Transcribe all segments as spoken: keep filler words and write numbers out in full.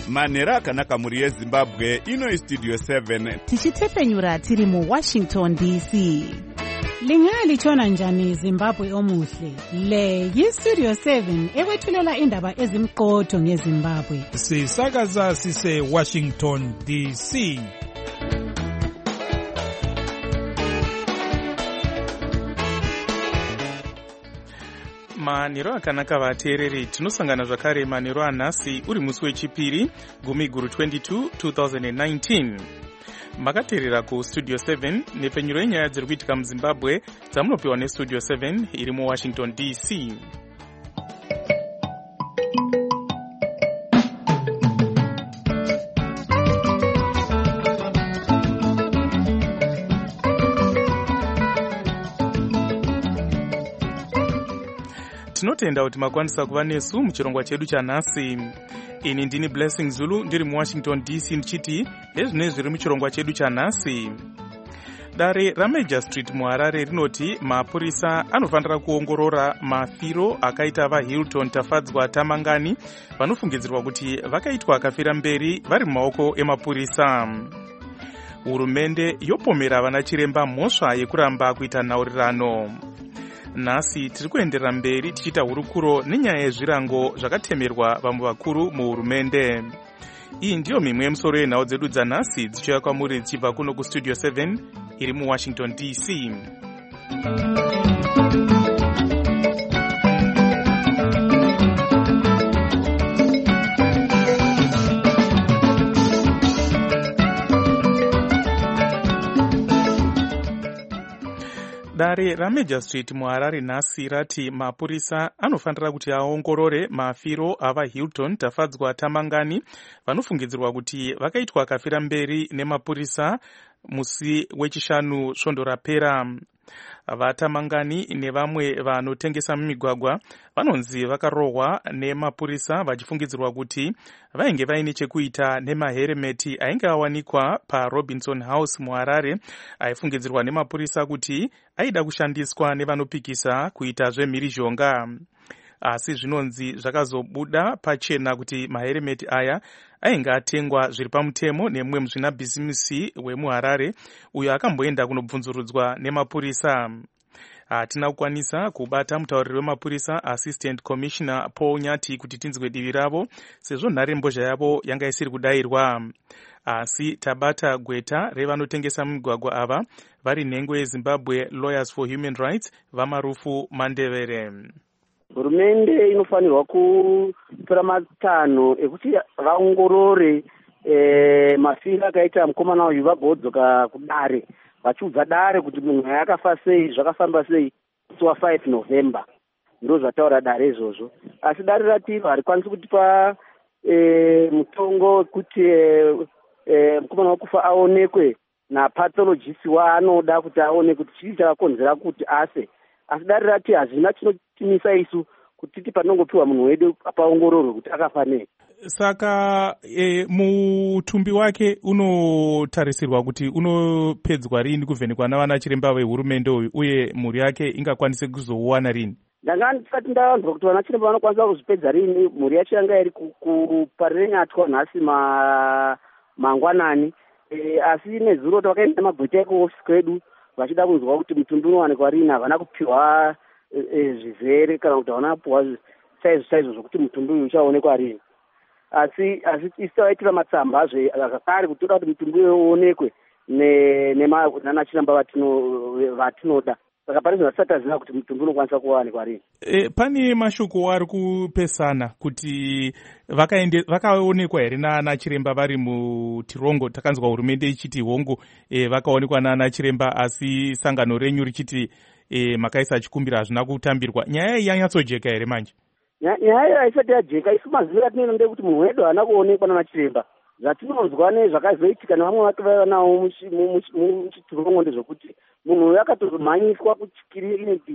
manhero akanaka mhuri yezimbabwe. Ino istudio seven tichitefenyura tiri muwashington D C. Lingalitshona njani Zimbabwe omuhle? Le yistudio seven ekwethulela indaba ezimqotho ngeZimbabwe. Sisakaza sise Washington D C. Manhero akanaka vateereri, tinosangana zvakare manhero anhasi uri musi wechipiri gumi guru twenty-two two thousand nineteen. Makateerera kustudio seven nepfenyuro yenyaya dziri kuitika muZimbabwe dzamunopiwa nestudio seven iri muWashington D C. Tinotenda kuti makwanisa kuva nesu muchirongwa chedu chanhasi. Ini ndini Blessing Zulu ndiri muWashington D C ndichiti ezvinezvi zviri muchirongwa chedu chanhasi. Dare raMajor Street muHarare rinoti mapurisa anofanira kuongorora mafiro akaita vaHilton Tafadzwa Tamangani vanofungidzirwa kuti vakaitwa akafira mberi vari mumaoko emapurisa. Hurumende yopomera vana chiremba mhosva yekuramba kuita nhaurirano. Nhasi tiri kuenderera mberi tichiita hurukuro nenyaya yezvirango zvakatemerwa vamwe vakuru muhurumende. Iyi ndiyo mimwe yemusoro yenhau dzedu dzanhasi dzichiuya kwamuri dzichibva kuno kustudio seven iri muWashington D C. Dare raMajor Street muHarare nhasi rati mapurisa anofanira kuti aongorore mafiro avaHilton Tafadzwa Tamangani vanofungidzirwa kuti vakaitwa akafira mberi nemapurisa musi wechishanu svondo rapera. Vatamangani nevamwe vanotengesa mumigwagwa vanonzi vakarohwa nemapurisa vachifungidzirwa kuti vainge vaine chekuita nemaheremeti ainge awanikwa paRobinson House muHarare aifungidzirwa nemapurisa kuti aida kushandiswa nevanopikisa kuita zvemhirizhonga. Asi zvinonzi zvakazobuda pachena kuti maheremeti aya ainge atengwa zviri pamutemo nemumwe muzvinabhizimisi wemuHarare uyo akamboenda kunobvunzurudzwa nemapurisa. Hatina kukwanisa kubata mutauriri wemapurisa Assistant Commissioner Paul Nyati kuti tinzwe divi ravo sezvo nharembozha yavo yanga isiri kudayirwa. Asi tabata gweta revanotengesa mumigwagwa ava vari nhengo yeZimbabwe Lawyers for Human Rights vaMarufu Mandevere. Hurumende inofanirwa kutora matanho ekuti vaongorore e, mafiro akaita mukomana uyu vagodzoka kudare vachiudza dare kuti munhu akafa sei zvakafamba sei musi wa five November ndo zvataura dare izvozvo. Asi dare rati harikwanisi kutipa e, mutongo kuti e, e, mukomana wakufa aonekwe napathologist waanoda kuti aone kuti chii chakakonzera kuti afe. Asi dare rati hazvina chinotimisa isu kuti titi panongopiwa munhu wedu paongororwe kuti akafa nei. Saka e, mutumbi wake unotarisirwa kuti unopedzwa rini kuvhenekwa navana chiremba vehurumende uyu uye mhuri yake ingakwanise kuzouwana rini? Ndanga ndisati ndavanzwa kuti vana chiremba vanokwanisa kuzvipedza rini. Mhuri yacho yanga iri kuParirenyatwa nhasi ma, mangwanani e, asi nezuro takaenda mabweta ekuofisi kwedu vachida kunzwa kuti mutumbi unowanikwa rini. Havana kupiwa e, e, zvizere kana kuti havana kupiwa saizvo saizvo zvokuti mutumbi uyu uchaonekwa rini. Asi asi isu tavaitira matsamba zvakare kuti toda kuti mutumbi uyu uonekwe nana chiremba vatino vatinoda. Saka pane zvinhu zvatisataziva kuti mutumbi unokwanisa kuwanikwa rini. E, pane mashoko ari kupesana kuti vakaende vakaonekwa here nana chiremba vari mutirongo. Takanzwa hurumende ichiti hongu e, vakaonekwa nana chiremba asi sangano renyu richiti e, makaisa chikumbiro hazvina kutambirwa. Nyaya iyi yanyatsojeka here manje? Nyaya haisati yajeka. Isu maziviro atinoenda ndekuti munhu wedu haana kuonekwa nana chiremba. Zvatinonzwa nezvakazoitika nevamwe vake vaiva nawo muchitirongo ndezvokuti munhu uyu akatozomhanyiswa kuchikiriniki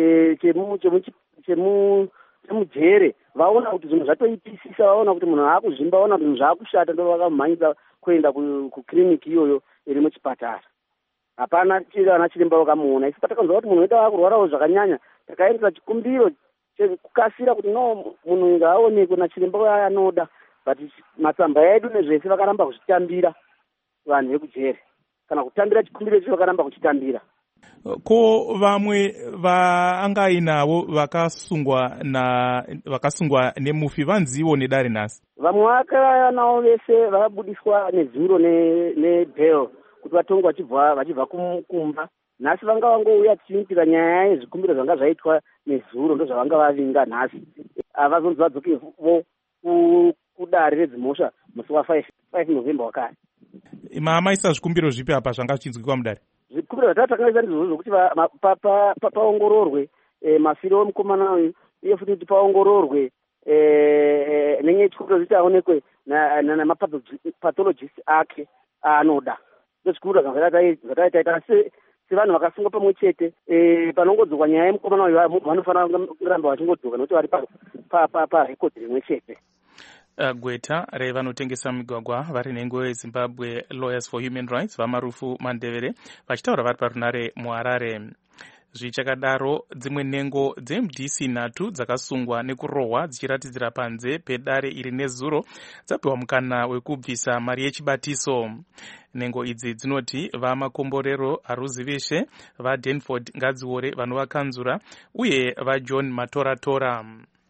chemujere. Vaona kuti zvinhu zvatoipisisa, vaona kuti munhu haakuzvimba, vaona kuti zvinhu zvaakushata, ndo vakamhanyisa kuenda kukiriniki iyoyo iri muchipatara. Hapana ana chiremba vakamuona. Isu patakanzwa kuti munhu wedu aakurwarawo zvakanyanya takaendesa chikumbiro chekukasira kuti no munhu ngaonekwe nachiremba anoda. but matsamba edu nezvese vakaramba kuzvitambira vanhu vekujere kana kutambira chikumbiro ichi vakaramba kuchitambira. Ko vamwe vaangainavo vakasungwa na vakasungwa nemufi vanzivo nedare nhasi? Vamwe vakanavo vese vakabudiswa nezuro nebhel kuti vatongwe vachibva vachibva kumba. Nhasi vanga vangouya tichiitira nyaya yezvikumbiro zvanga zvaitwa nezuro ndo zvavanga vavinga nhasi. Avazonzi vadzokevo kudare redzimhosva musi wa5 November wakare. Maamaisa zvikumbiro zvipi apa zvanga zvichinzwikwa mudare? Zvikumbiro zvatakaisa ndizvo zvokuti paongororwe mafiro omukomana uyu uye futi kuti paongororwe nenye chikumbiro zvichi aonekwe namapathologist ake aanoda. Ndozvikumbiro zvataitaita sevanhu vakasungwa pamwe chete panongodzokwa nyaya yemukomana uyu vanofanira kuramba vachingodzoka nokuti vari parekodhi rimwe chete. Uh, gweta revanotengesa migwagwa vari nhengo yeZimbabwe Lawyers for Human Rights vaMarufu Mandevere vachitaura vari parunare muHarare. Zvichakadaro dzimwe nhengo dzeM D C nhatu dzakasungwa nekurohwa dzichiratidzira panze pedare iri nezuro dzapiwa mukana wekubvisa mari yechibatiso. Nhengo idzi dzinoti vaMakomborero Haruziveshe, vaDenford Ngadziore vanovakanzura uye vaJohn Matoratora.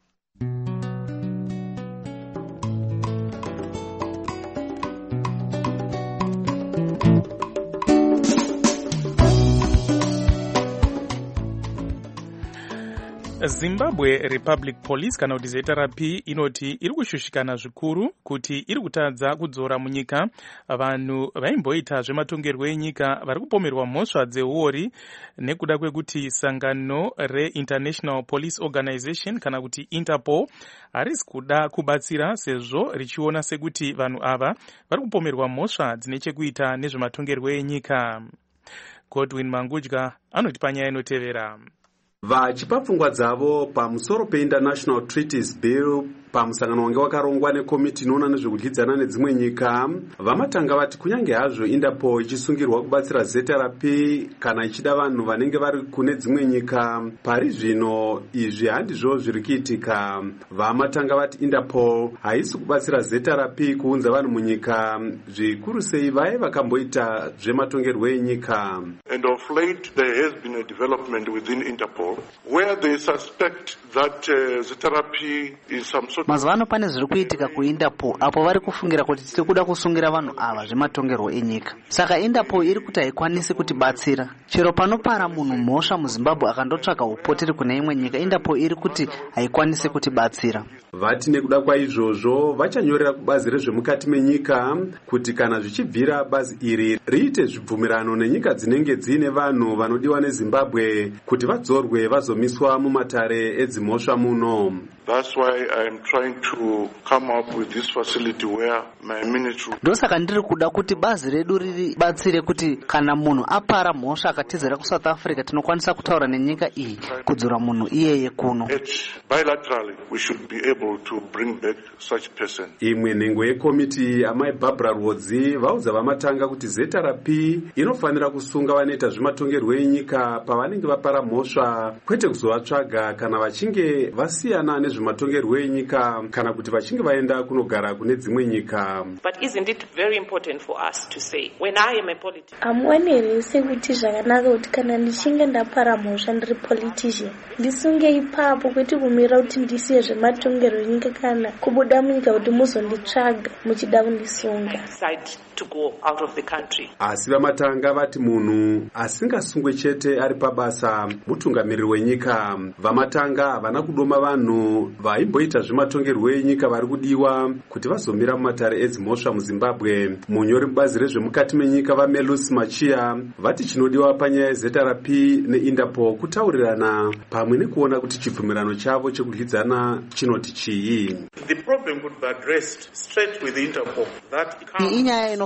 Zimbabwe Republic Police kana kuti Z R P inoti iri kushushikana zvikuru kuti iri kutadza kudzora munyika vanhu vaimboita zvematongerwo enyika vari kupomerwa mhosva dzeuori nekuda kwekuti sangano reInternational Police Organization kana kuti Interpol harisi kuda kubatsira sezvo richiona sekuti vanhu ava vari kupomerwa mhosva dzine chekuita nezvematongerwo enyika. Godwin Mangudya anoti panyaya inotevera. Vachipa pfungwa dzavo pamusoro peInternational Treaties Bill pamusangano wange wakarongwa nekomiti inoona nezvekudyidzana nedzimwe nyika, vamatanga vati kunyange hazvo Interpol ichisungirwa kubatsira Z R P kana ichida vanhu vanenge vari kune dzimwe nyika, pari zvino izvi handizvo zviri kuitika. Vamatanga vati Interpol haisi kubatsira Z R P kuunza vanhu munyika, zvikuru sei vaye vakamboita zvematongerwo enyika. And of late there has been a development within Interpol where they suspect that uh, Z R P is some sort. Mazuvano pane zviri kuitika kuInterpol apo vari kufungira kuti tiri kuda kusungira vanhu ava zvematongerwo enyika. Saka Interpol iri kuti haikwanisi kutibatsira. Chero panopara munhu mhosva muZimbabwe akandotsvaka upoteri kune imwe nyika, Interpol iri kuti haikwanisi kutibatsira. Vati nekuda kwaizvozvo vachanyorera kubazi rezvemukati menyika kuti kana zvichibvira bazi iri riite zvibvumirano nenyika dzinenge dziine vanhu vanodiwa neZimbabwe kuti vadzorwe vazomiswa mumatare edzimhosva muno. That's why I am trying to come up with this facility where my ministry. Ndosaka ndiri kuda kuti bazi redu riri batsire kuti kana munhu apara mhosva akatizira kuSouth Africa tinokwanisa kutaura nenyika iyi kudzura munhu iyeye kuno. Bilaterally we should be able to bring back such person. Imwe nhengo yekomiti amai Barbara Rhodzi vaudza vamatanga kuti Z R P inofanira kusunga vanoita zvematongerwo enyika pavanenge vapara mhosva, kwete kuzovatsvaga kana vachinge vasiyana nezvematongerwo enyika kana kuti vachinge vaenda kunogara kune dzimwe nyika. But isn't it very important for us to say when I am a politician? Amuonere sekuti zvakanaka kuti kana ndichinge ndapara mhosva ndiri politician ndisunge ipapo kwete kumira kuti ndisiye zvematongerwo enyika kana kubuda munyika kuti muzonditsvaga muchida kundisunga. To go out of the country. Asi vamatanga vati munhu asingasungwe chete ari pabasa mutungamiriri wenyika. Vamatanga havana kudoma vanhu vaimboita zvematongerwo enyika vari kudiwa kuti vazomira mumatare edzimhosva muZimbabwe. Munyori mubazi rezvemukati menyika vaMelus Machia vati chinodiwa panyaya yeZ R P neInterpol kutaurirana pamwe nekuona kuti chibvumirano chavo chekudyidzana chinoti chii. The problem could be addressed straight with Interpol. That inyaya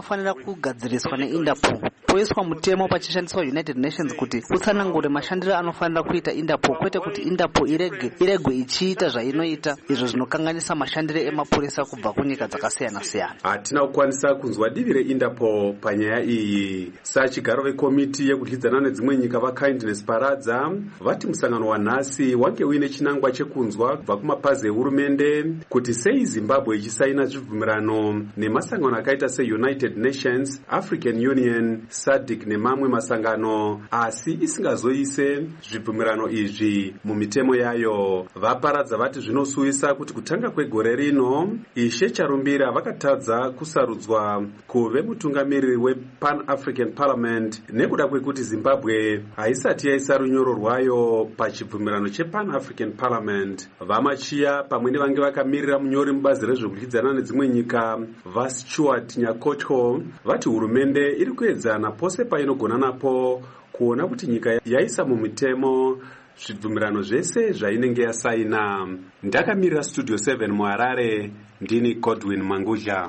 anofanira kugadziriswa neinterpol, poiswa mutemo pachishandiswa United Nations kuti utsanangure mashandiro anofanira kuita Interpol, kwete kuti Interpol irege iregwe ichiita zvainoita, izvo zvinokanganisa mashandiro emapurisa kubva kunyika dzakasiyana siyana. Hatina kukwanisa kunzwa divi reInterpol panyaya iyi. Sachigaro vekomiti yekudyidzana nedzimwe nyika vaKindness Paradza vati musangano wanhasi wange uine chinangwa chekunzwa kubva kumapazi ehurumende kuti sei Zimbabwe ichisaina zvibvumirano nemasangano akaita seUnited Nations, African Union, S A D C nemamwe masangano, asi isingazoise zvibvumirano izvi mumitemo yayo. Vaparadza vati zvinosuwisa kuti kutanga kwegore rino Ishe Charumbira vakatadza kusarudzwa kuve mutungamiriri wePan African Parliament nekuda kwekuti Zimbabwe haisati yaisa runyoro rwayo pachibvumirano chePan African Parliament. Vamachiya pamwe nevange vakamirira munyori mubazi rezvekudyidzana nedzimwe nyika vaStuart Nyakotho vati hurumende iri kuedzana pose painogona napo kuona kuti nyika yaisa mumitemo zvibvumirano zvese zvainenge yasaina. Ndakamirira Studio seven muHarare, ndini Godwin Manguzha.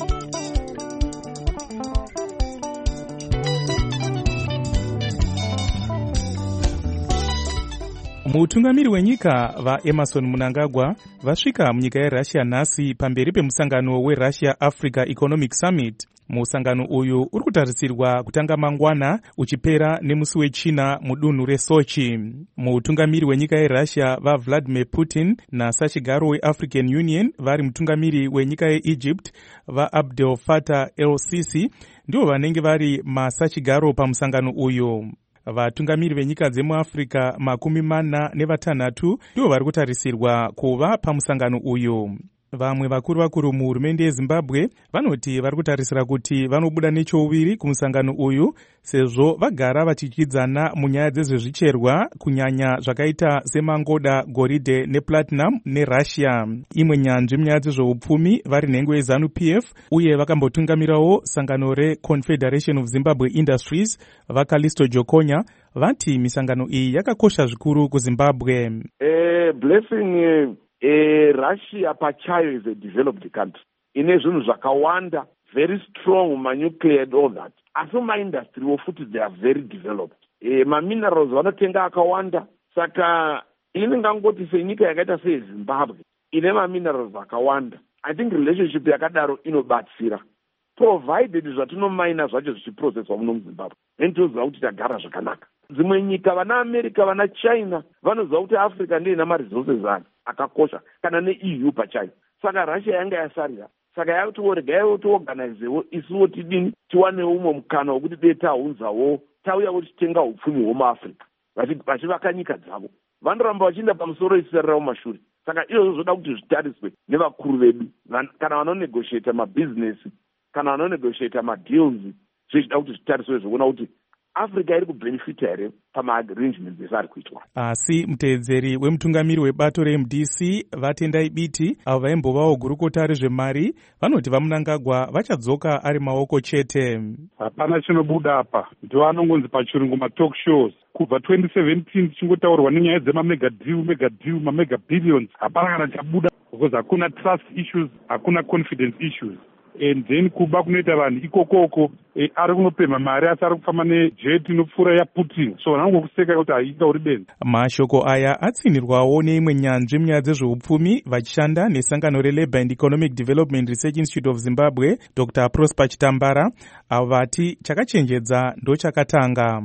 Mutungamiri wenyika vaEmerson Mnangagwa vasvika munyika yeRussia nhasi pamberi pemusangano weRussia Africa Economic Summit. Musangano uyu uri kutarisirwa kutanga mangwana uchipera nemusi wechina mudunhu reSochi. Mutungamiri wenyika yeRussia vaVladimir Putin nasachigaro weAfrican Union vari mutungamiri wenyika yeEgypt vaAbdel Fattah el-Sisi ndivo vanenge vari masachigaro pamusangano uyu. Vatungamiri venyika dzemuAfrica makumi mana nevatanhatu ndivo vari kutarisirwa kuva pamusangano uyu. Vamwe vakuru vakuru muhurumende yeZimbabwe vanoti vari kutarisira kuti vanobuda nechouviri kumusangano uyu sezvo vagara vachidyidzana munyaya dzezvezvicherwa kunyanya zvakaita semangoda, goridhe neplatinum neRussia. Imwe nyanzvi munyaya dzezveupfumi vari nhengo yeZANU-P F uye vakambotungamirawo sangano reConfederation of Zimbabwe Industries vaKalisto Jokonya vati misangano iyi yakakosha zvikuru kuZimbabwe. Eh, blessing uh... E, Russia pachayo is a developed country. Ine zvinhu zvakawanda, very strong, ma-nuclear and all that. Asi ma-industry wofuti they are very developed. E, ma-minerals vanotenga akawanda. Saka ini ngangoti senyika yakaita seZimbabwe ine ma-minerals akawanda. I think relationship yakadaro inobatsira. Provided zvatinomaina zvacho zvichiprocesswa muno muZimbabwe. Nenditoziva kuti tagara zvakanaka. Dzimwe nyika vana America vana China vanoziva kuti Africa ndiye ina ma-resources ayo akakosha kana neE U pachayo. Saka Russia yanga yasarira. Saka yakuti regai tiorganizewo isuwo tidini tiwane umwe mukana wekuti dei taunzawo tauyawo tichitenga upfumi hwomuAfrica vachivaka nyika dzavo. Vanoramba vachienda pamusoro isarira mumashure. Saka izvozvo zvoda kuti zvitariswe nevakuru vedu kana vanonegotiata mabhizinesi kana vanonegotiata madeals zvichida kuti zvitariswe zvokuona kuti Africa iri kubenefita here pama-arrangements esi ari kuitwa. Asi muteedzeri wemutungamiri webato reM D C Vatendai Biti avo vaimbovawo gurukota rezvemari vanoti vaMnangagwa vachadzoka ari maoko chete. Hapana chinobuda apa, ndiwo anongonzi pachirungu ma-talk shows. Kubva twenty seventeen tichingotaurwa nenyaya dzemamega deal, mega deal, mamega billions. Hapana kana chabuda because hakuna trust issues, hakuna confidence issues. And then kuba kunoita vanhu ikokoko e, ari kunopemha mari asi ari kufamba nejet inopfuura yaPutin, so vanangokuseka kuti haika uri benzi. Mashoko aya atsinirwawo neimwe nyanzvi munyaya dzezveupfumi vachishanda nesangano reLabour and Economic Development Research Institute of Zimbabwe Doctor Prosper Chitambara avo vati chakachenjedza ndochakatanga.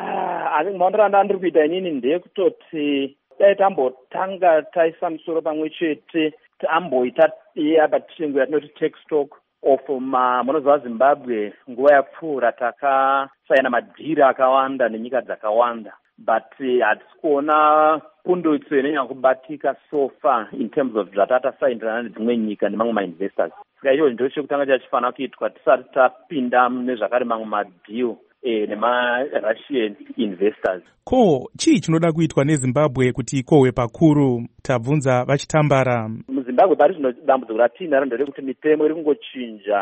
Asi maonero andiri kuita inini ndeyekutoti dai tambotanga taisa musoro pamwe chete tamboita yabatingo yatinoti take stock of munoziva Zimbabwe nguva yapfuura takasaina madhiri akawanda nenyika dzakawanda, but hatisi kuona pundutso inonyanya kubatika so far in terms of zvatatasaindirana nedzimwe nyika nemamwe mainvestors. Saka icho ndo chekutanga chachifanira kuitwa tisati tapinda nezvakare mamwe madeal e, nema-Russian investors. Ko chii chinoda kuitwa neZimbabwe kuti ikohwe pakuru? Tabvunza Vachitambara. MuZimbabwe pari zvino dambudziko ratinaro nderekuti mitemo iri kungochinja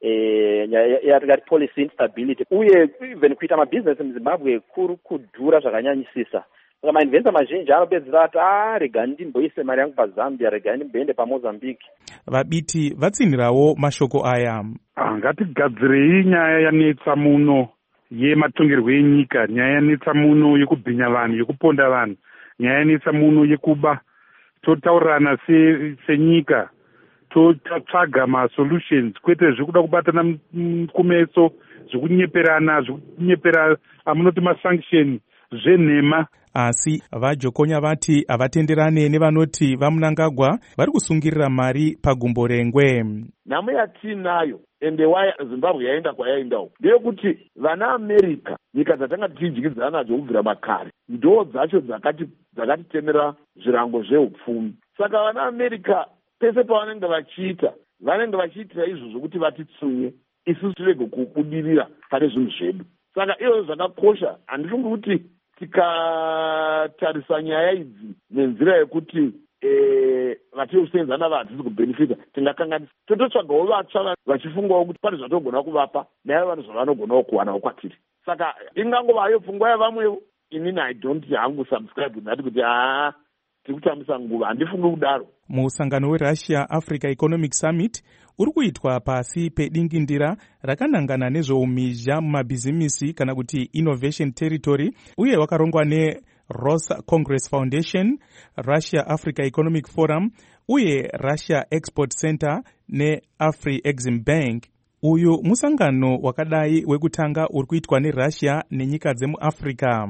yatingati policy instability, uye even kuita mabusiness muZimbabwe kuri kudhura zvakanyanyisisa. saka mainvesta mazhinji anopedzera ati a regani ndimboise mari yangu pazambia, regani ndimboende pamozambique. Vabiti vatsinhirawo mashoko aya. Ngatigadzirei nyaya yanetsa muno yematongerwo enyika, nyaya yanetsa muno yekubhinya vanhu, yekuponda vanhu, nyaya yanetsa muno yekuba. Totaurirana senyika, totsvaga masolutions, kwete zvekuda kubatana kumeso, zvekunyeperana, zvekunyepera amunoti masanction zvenhema. Asi vajokonya vati havatenderane nevanoti vaMnangagwa vari kusungirira mari pagumbo rengwe. Nhamo yatinayo ende waya Zimbabwe yaenda kwayaendawo ndeyekuti vana America, nyika dzatanga tichidyidzana nadzo kubvira makare, ndo dzacho dzakati dzakatitemera zvirango zveupfumi. Saka vana America pese pavanenge vachiita, vanenge vachiitira izvo zvokuti vatitsunye isusu tirege kubudirira pane zvinhu zvedu. Saka izvo zvakakosha. Handifungi kuti tikatarisa nyaya idzi nenzira yekuti vatiri kuseenzana vahatizi kubenefita, tingakanganisa. Tototsvagawo vatsva vachifungawo kuti pane zvatogona kuvapa naye vanhu zvavanogonawo kuwanawo kwatiri. Saka ingangovayo pfungwa yavamwewo. Inini I don't hangu subscribe nati kuti haa tirikutambisa nguva, handifungi kudaro. Musangano weRussia Africa Economic Summit uri kuitwa pasi pedingindira rakanangana nezveumhizha mumabhizimisi kana kuti innovation territory, uye wakarongwa neRosa Congress Foundation, Russia Africa Economic Forum uye Russia Export Center neAfri Exim Bank. Uyu musangano wakadai wekutanga uri kuitwa neRussia nenyika dzemuAfrica.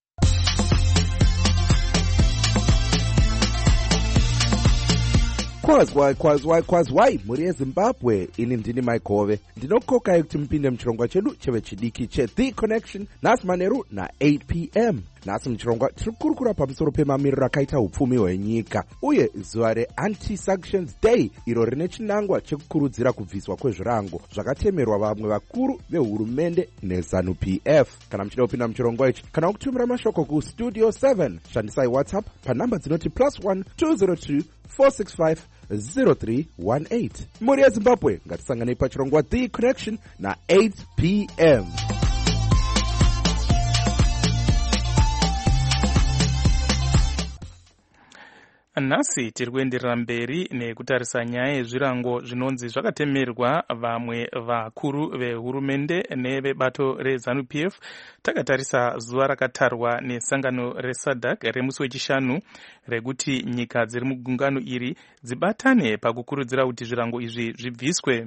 Kwazwai kwazwai kwazwai muri yeZimbabwe, ini ndini Maikove. Ndinokokai kuti mpinde muchirongwa chedu cheve chidiki che The Connection nhasi manheru na eight p m. Nhasi muchirongwa tiri kukurukura pamusoro pemamiriro akaita upfumi hwenyika uye zuva reAnti-Sanctions Day iro rine chinangwa chekukurudzira kubviswa kwezvirango zvakatemerwa vamwe vakuru vehurumende neZANU P F. Kana muchida kupinda muchirongwa ichi kana kutumira mashoko kustudio seven, shandisai WhatsApp panhamba dzinoti plus one two zero two four six five zero three one eight. Muri yeZimbabwe, ngatisanganei pachirongwa The Connection na eight p m. Nhasi tiri kuenderera mberi nekutarisa nyaya yezvirango zvinonzi zvakatemerwa vamwe vakuru vehurumende nevebato reZANU P F. Takatarisa zuva rakatarwa nesangano reSADC remusi wechishanu rekuti nyika dziri mugungano iri dzibatane pakukurudzira kuti zvirango izvi zvibviswe.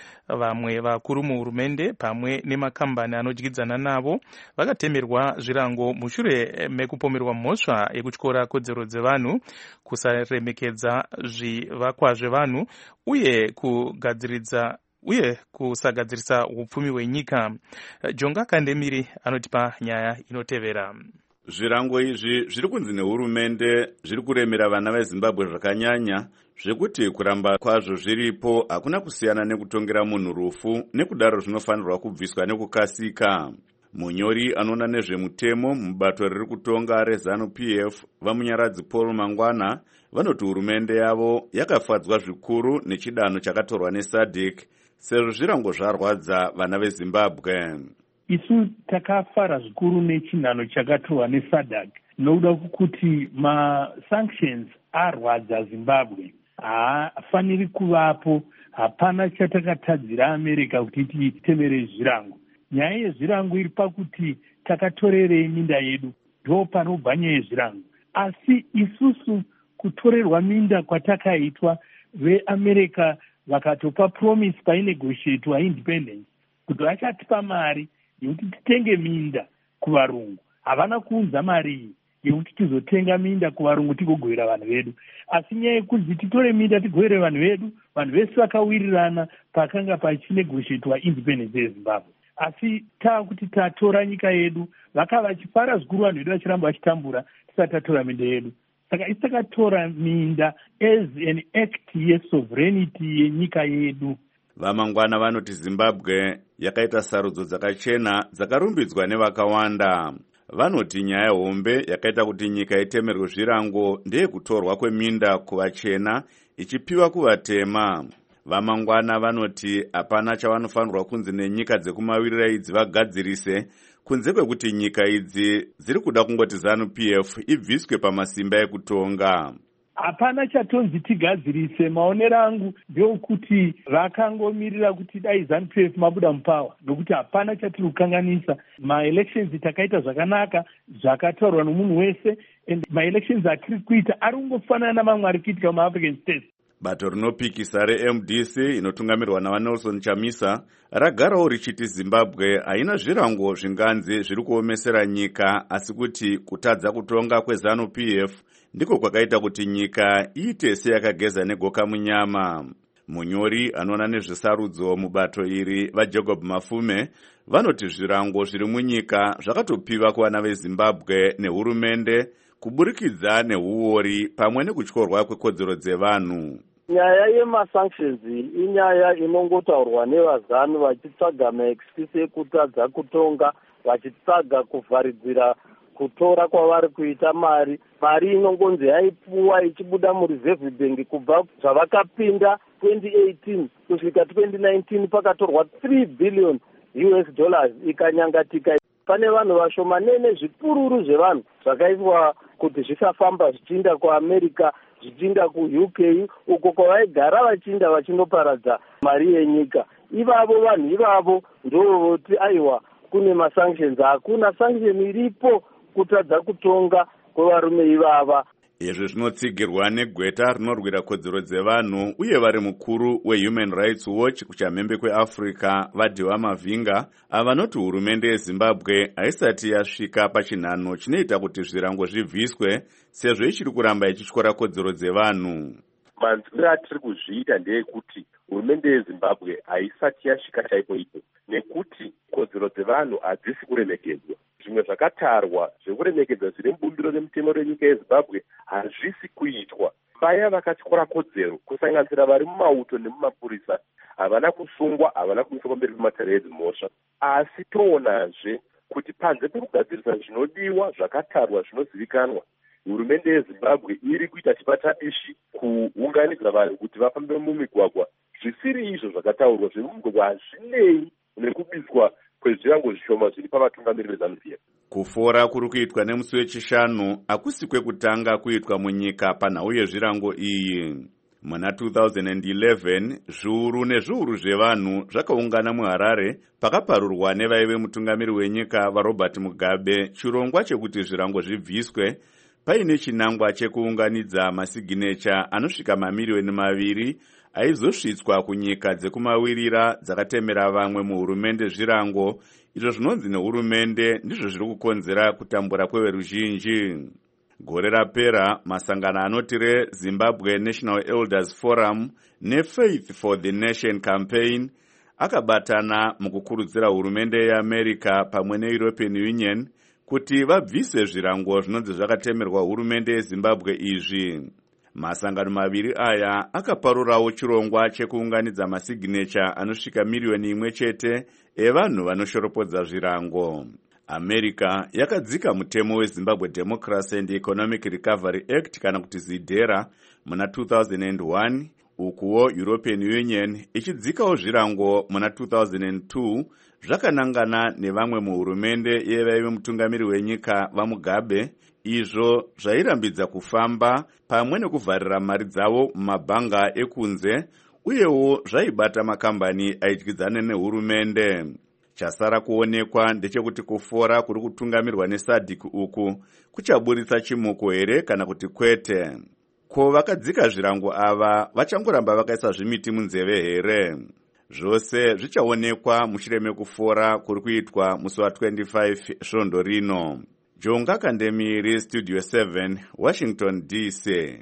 Vamwe vakuru muhurumende pamwe nemakambani anodyidzana navo vakatemerwa zvirango mushure mekupomerwa mhosva yekutyora kodzero dzevanhu, kusaremekedza zvivakwa zvevanhu uye kugadziridza uye kusagadzirisa upfumi hwenyika. Jonga Kandemiri anotipa nyaya inotevera. Zvirango izvi zviri kunzi nehurumende zviri kuremera vana veZimbabwe zvakanyanya, zvekuti kuramba kwazvo zviripo hakuna kusiyana nekutongera munhu rufu, nekudaro zvinofanirwa kubviswa nekukasika. Munyori anoona nezvemutemo mubato riri kutonga reZANU P F, vamunyaradzi Paul Mangwana, vanoti hurumende yavo yakafadzwa zvikuru nechidanho chakatorwa neSADC sezvo zvirango zvarwadza vana veZimbabwe. Isu takafara zvikuru nechinhano chakatorwa neSADC nokuda kuti masanctions arwadza Zimbabwe, haafaniri kuvapo. Hapana chatakatadzira America kuti titemere zvirango. Nyaya yezvirango iri pakuti takatorerei minda yedu, ndo panobva nyaya yezvirango. Asi isusu kutorerwa minda kwatakaitwa, veAmerica vakatopa promise painegoshietwa independence kuti vachatipa mari yekuti titenge minda kuvarungu. Havana kuunza mari iyi yekuti tizotenga minda kuvarungu tigogovera vanhu vedu. Asi nyaya yekuti titore minda tigovere vanhu vedu, vanhu vese vakawirirana pakanga pachinegoshietwa independence yeZimbabwe. Asi taakuti tatora nyika yedu, vakava vachifara zvikuru vanhu vedu vachiramba vachitambura tisati tatora minda yedu. Saka isi takatora minda as an act yesovereignty yenyika yedu. Vamangwana vanoti Zimbabwe yakaita sarudzo dzakachena dzakarumbidzwa nevakawanda. Vanoti nyaya hombe yakaita kuti nyika itemerwe zvirango ndeyekutorwa kweminda kuvachena ichipiwa kuvatema. Vamangwana vanoti hapana chavanofanirwa kunzi nenyika dzekumavirira idzi vagadzirise kunze kwekuti nyika idzi dziri kuda kungoti zanu P F ibviswe pamasimba ekutonga. Hapana chatonzi tigadzirise. Maonero angu ndeokuti vakangomirira kuti dai zanu P F mabuda mupawa, nokuti hapana chatiri kukanganisa. Maelections takaita zvakanaka zvakataurwa nomunhu wese, and maelections atiri kuita ari kungofanana namamwe ari kuitika mumaafrican states. Bato rinopikisa re-M D C inotungamirwa naVanelson Chamisa ragarawo richiti Zimbabwe haina zvirango zvinganzi zviri kuomesera nyika, asi kuti kutadza kutonga kwezanu P F ndiko kwakaita kuti nyika iite seyakageza negoka munyama. Munyori anoona nezvesarudzo mubato iri vaJacob Mafume vanoti zvirango zviri munyika zvakatopiwa kuvana veZimbabwe nehurumende kuburikidza neuori pamwe nekutyorwa kwekodzero dzevanhu. Nyaya yemasanctions inyaya inongotaurwa nevazanu vachitsvaga maexcuse ekutadza kutonga, vachitsvaga kuvharidzira kutora kwavari kuita mari. Mari inongonzi yaipuwa ichibuda mureserve bank kubva zvavakapinda twenty eighteen kusvika twenty nineteen pakatorwa three billion U S dollars ikanyangatika. Pane vanhu vashomanene zvipururu zvevanhu zvakaiswa kuti zvisafamba zvichiinda kuAmerica, zvichiinda kuU K, uko kwavaigara vachiinda vachinoparadza mari yenyika. Ivavo vanhu ivavo ndovoti aiwa kune masanctions. Hakuna sanction iripo kutadza kutonga kwevarume ivava. Izvi zvinotsigirwa negweta rinorwira kodzero dzevanhu uye vari mukuru weHuman Rights Watch kuchamhembe kweAfrica Vadhiwa Mavinga avanoti hurumende yeZimbabwe haisati yasvika pachinhano chinoita kuti zvirango zvibviswe sezvo ichiri kuramba ichityora kodzero dzevanhu. Manzwiro atiri kuzviita ndeyekuti hurumende yeZimbabwe haisati yasvika chaipo ipo, nekuti kodzero dzevanhu hadzisi kuremekedzwa. Zvimwe zvakatarwa zvekuremekedzwa zviri mubumbiro remutemo renyika yeZimbabwe hazvisi kuitwa. Vaya vakatyora kodzero kusanganisira vari mumauto nemumapurisa havana kusungwa, havana kuiswa pamberi pematare edzimhosva. Asi toonazve kuti panze pekugadzirisa zvinodiwa zvakatarwa zvinozivikanwa, hurumende yeZimbabwe iri kuita chipatapishi kuunganidza vanhu kuti vafambe mumigwagwa. Zvisiri izvo zvakataurwa zviri mumigwagwa hazvinei nekubiswa kwezvirango zvishoma zviri pavatungamiri vezanu P F. Kufora kuri kuitwa nemusi wechishanu hakusi kwekutanga kuitwa munyika panhau yezvirango iyi. Muna two thousand eleven zviuru nezviuru zvevanhu zvakaungana muHarare pakaparurwa nevaive mutungamiri wenyika vaRobert Mugabe chirongwa chekuti zvirango zvibviswe, paine chinangwa chekuunganidza masiginecha anosvika mamiliyoni maviri aizosvitswa kunyika dzekumawirira dzakatemera vamwe muhurumende zvirango. Izvo zvinonzi nehurumende ndizvo zviri kukonzera kutambura kweveruzhinji. Gore rapera masangano anoti reZimbabwe National Elders Forum neFaith for the Nation Campaign akabatana mukukurudzira hurumende yeAmerica pamwe neEuropean Union kuti vabvise zvirango zvinonzi zvakatemerwa hurumende yeZimbabwe izvi. Masangano maviri aya akaparurawo chirongwa chekuunganidza masignecha anosvika miliyoni imwe chete evanhu vanoshoropodza zvirango. America yakadzika mutemo weZimbabwe Democracy and Economic Recovery Act kana kuti ZIDERA muna two thousand one, ukuwo European Union ichidzikawo zvirango muna two thousand two zvakanangana nevamwe muhurumende yevaive mutungamiri wenyika vaMugabe. Izvo zvairambidza kufamba pamwe nekuvharira mari dzavo mumabhanga ekunze, uyewo zvaibata makambani aidyidzana nehurumende. Chasara kuonekwa ndechekuti kufora kuri kutungamirwa neSADC uku kuchaburitsa chimuko here kana kuti kwete. Ko vakadzika zvirango ava vachangoramba vakaisa zvimiti munzeve here? Zvose zvichaonekwa mushure mekufora kuri kuitwa musi wa twenty-five svondo rino. Jonga Kandemiri, Studio seven, Washington D C.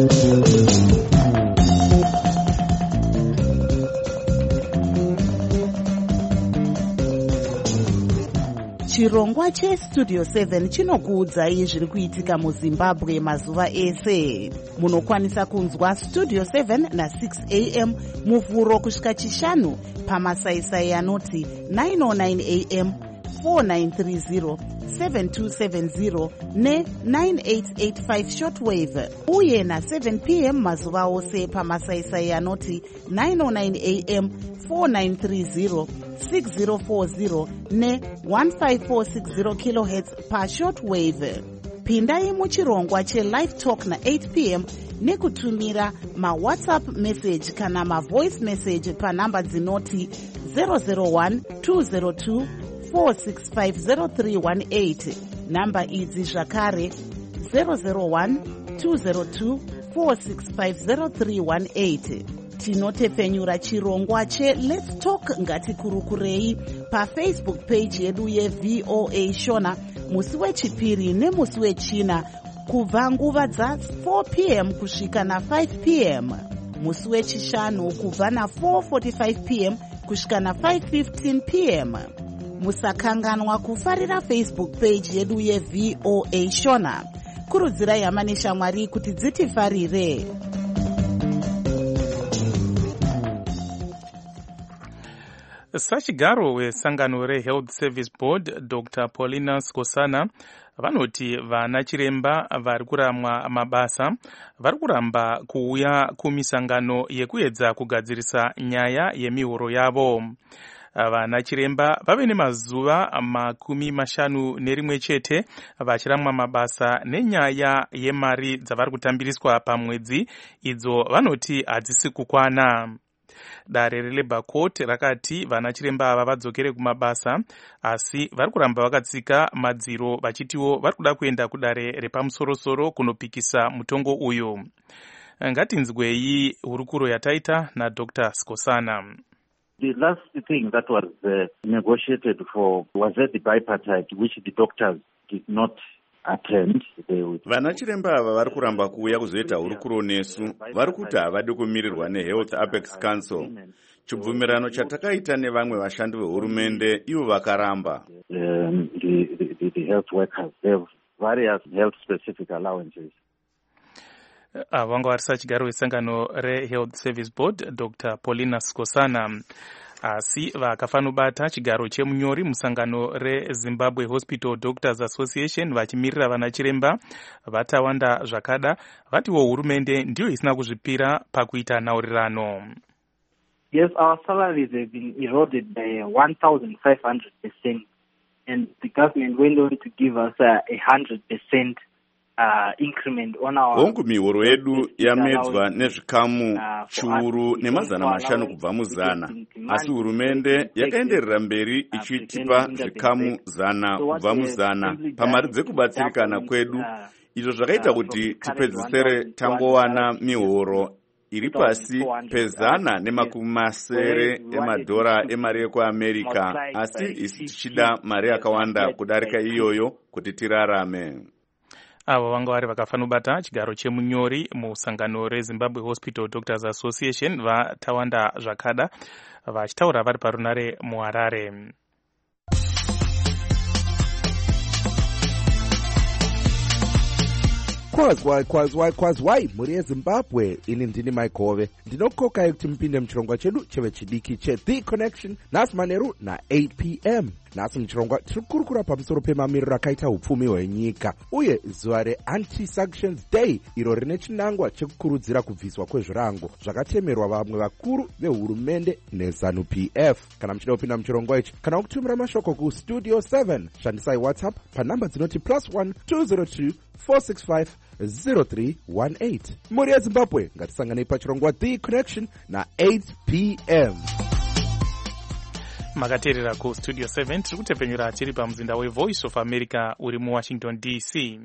Chirongwa cheStudio seven chinokuudzai zviri kuitika muZimbabwe mazuva ese. Munokwanisa kunzwa Studio seven na six a m muvhuro kusvika chishanu pamasaisai anoti nine oh nine a m, four nine three zero, seven two seven zero ne nine eight eight five shortwave, uye na seven p m mazuva ose pamasaisai anoti nine oh nine a m, four nine three zero, six zero four zero ne one five four six zero kilohertz pashortwave. Pindai muchirongwa chelive talk na eight p m nekutumira mawhatsapp message kana mavoice message panhamba dzinoti zero zero one two zero two four six five zero three one eight. Namba idzi zvakare zero zero one two zero two four six five zero three one eight. Tinotepfenyura chirongwa che Let's Talk ngatikurukurei pafacebook page yedu yeV O A Shona musi wechipiri nemusi wechina kubva nguva dza four p m kusvika na five p m, musi wechishanu kubva na four forty-five p m kusvika na five fifteen p m. Musakanganwa kufarira Facebook page yedu yeV O A Shona. Kurudzirai hama neshamwari kuti dzitifarire. Sachigaro wesangano reHealth Service Board Doctor Paulina Skosana vanoti vana chiremba vari kuramwa mabasa vari kuramba kuuya kumisangano yekuedza kugadzirisa nyaya yemihoro yavo. Vana chiremba vave nemazuva makumi mashanu nerimwe chete vachiramwa mabasa nenyaya yemari dzavari kutambiriswa pamwedzi idzo vanoti hadzisi kukwana. Dare reLabour Court rakati vana chiremba ava vadzokere kumabasa asi vari kuramba vakatsika madziro vachitiwo vari kuda kuenda kudare repamusorosoro kunopikisa mutongo uyu. Ngatinzwei hurukuro yataita naDr Skosana. The last thing that was uh, negotiated for was at the bipartite, which the doctors did not attend. Vana chiremba ava vari kuramba kuuya kuzoita hurukuro nesu vari kuti havadi kumirirwa neHealth Apex Council. Chibvumirano chatakaita nevamwe vashandi vehurumende ivo vakaramba. Um, the, the, the health workers have various health specific allowances. Vanga vari sachigaro wesangano reHealth Service Board Doctor Paulina Skosana. Asi vakafanobata chigaro chemunyori musangano reZimbabwe Hospital Doctors Association vachimirira vana chiremba vatawanda zvakada vatiwo hurumende ndiyo isina kuzvipira pakuita nhaurirano. Yes, our salaries have been eroded by one thousand five hundred percent and the government went on to give us a one hundred percent Uh, increment on our hongu mihoro yedu yamedzwa nezvikamu chiuru nemazana mashanu kubva muzana, asi hurumende yakaenderera mberi ichitipa zvikamu zana kubva muzana pamari dzekubatsirikana kwedu. Izvo zvakaita kuti tipedzisere tangowana mihoro iri pasi pezana nemakumi masere emadhora emari yekuAmerica, asi isi tichida mari yakawanda kudarika iyoyo kuti tirarame. Avo vanga vari vakafanobata chigaro chemunyori musangano reZimbabwe Hospital Doctors Association vatawanda zvakada vachitaura vari parunare muHarare. Kwazwai kwazwai kwazwai muri yeZimbabwe, ini ndini Maikove. Ndinokokai kuti mupinde muchirongwa chedu chevechidiki cheThe Connection nhasi manheru na eight p m. Nhasi muchirongwa tiri kukurukura pamusoro pemamiriro akaita upfumi hwenyika uye zuva reAnti-Sanctions Day iro rine chinangwa chekukurudzira kubviswa kwezvirango zvakatemerwa vamwe vakuru vehurumende neZanu P F. Kana muchida kupinda muchirongwa ichi kana kutumira mashoko kustudio seven shandisai WhatsApp panhamba dzinoti plus one two zero two four six five zero three one eight. Muri yeZimbabwe ngatisanganei pachirongwa The Connection na eight p m. Makateerera ku Studio seven tiri kutepfenyura tiri pamuzinda weVoice of America uri muWashington D C.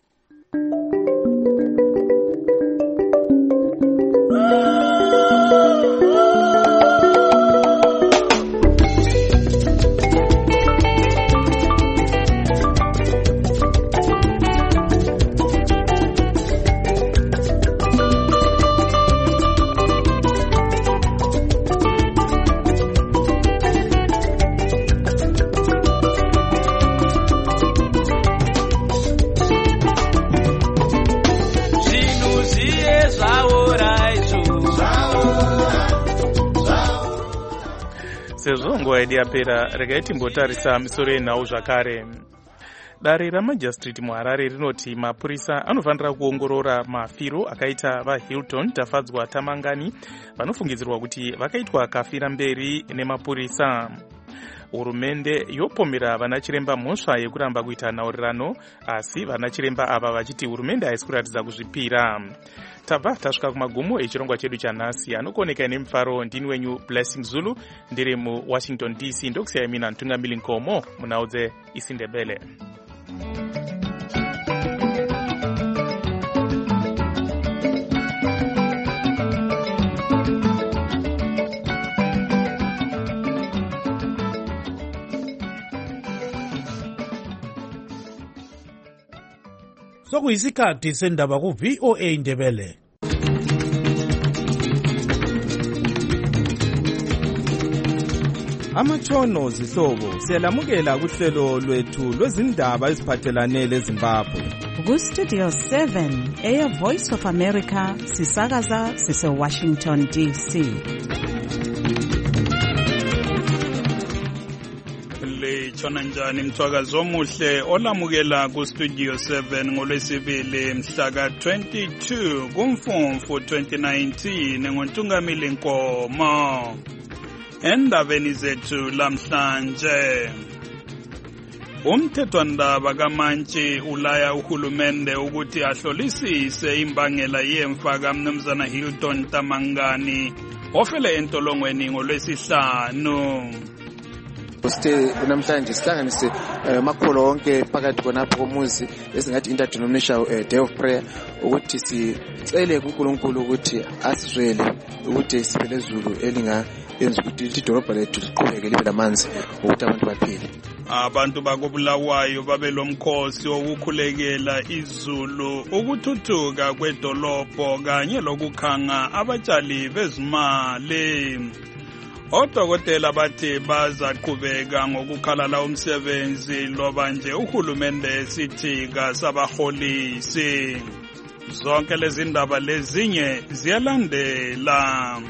Sezvo nguva yedu yapera, regai timbotarisa misoro yenhau zvakare. Dare ramajistrate muHarare rinoti mapurisa anofanira kuongorora mafiro akaita vaHilton Tafadzwa Tamangani vanofungidzirwa kuti vakaitwa kafira mberi nemapurisa. hurumende yopomera vana chiremba mhosva yekuramba kuita nhaurirano, asi vana chiremba ava vachiti hurumende haisi kuratidza kuzvipira. Tabva tasvika kumagumo echirongwa chedu chanhasi. Anokuoneka nemufaro ndini wenyu Blessing Zulu, ndiri muWashington D C. Ndokusiyai mina Ntungamili Nkomo munhau dzeIsiNdebele. Sokuyisikhathi sendaba ku V O A Ndebele. Amatshono zihlobo siyalamukela kuhlelo lwethu lwezindaba eziphathelane leZimbabwe. Ku Studio seven, Air Voice of America, sisakaza sise Washington D C. Chona njani mthwakazo omuhle olamukela ku Studio seven ngolwesibili mhla ka twenty-two kuMfumfu twenty nineteen ngoNtungamili Nkomo. Endabeni zethu lamhlanje, umthethwandaba kaMantshi ulaya uhulumende ukuthi ahlolisise imbangela yemfa kaMnumzana Hilton Tamangani ofele entolongweni ngolwesihlanu. Site namhlanje sihlanganise amakholo onke phakathi khonapho komuzi esingathi interdenominational day of prayer ukuthi sicele kuNkulunkulu ukuthi asizwele ukuthi siphele izulu elinga yenza ukuthi idolobha lethu siqhubeke libe lamanzi ukuthi abantu baphile. Abantu bakobulawayo babelomkhosi wokukhulekela izulu, ukuthuthuka kwedolobho kanye lokukhanga abatshali bezimali. Odokotela bathi bazaqhubeka ngokukhalala umsebenzi loba nje uhulumende sithika sabaholisi. Zonke lezi ndaba lezinye ziyalandela.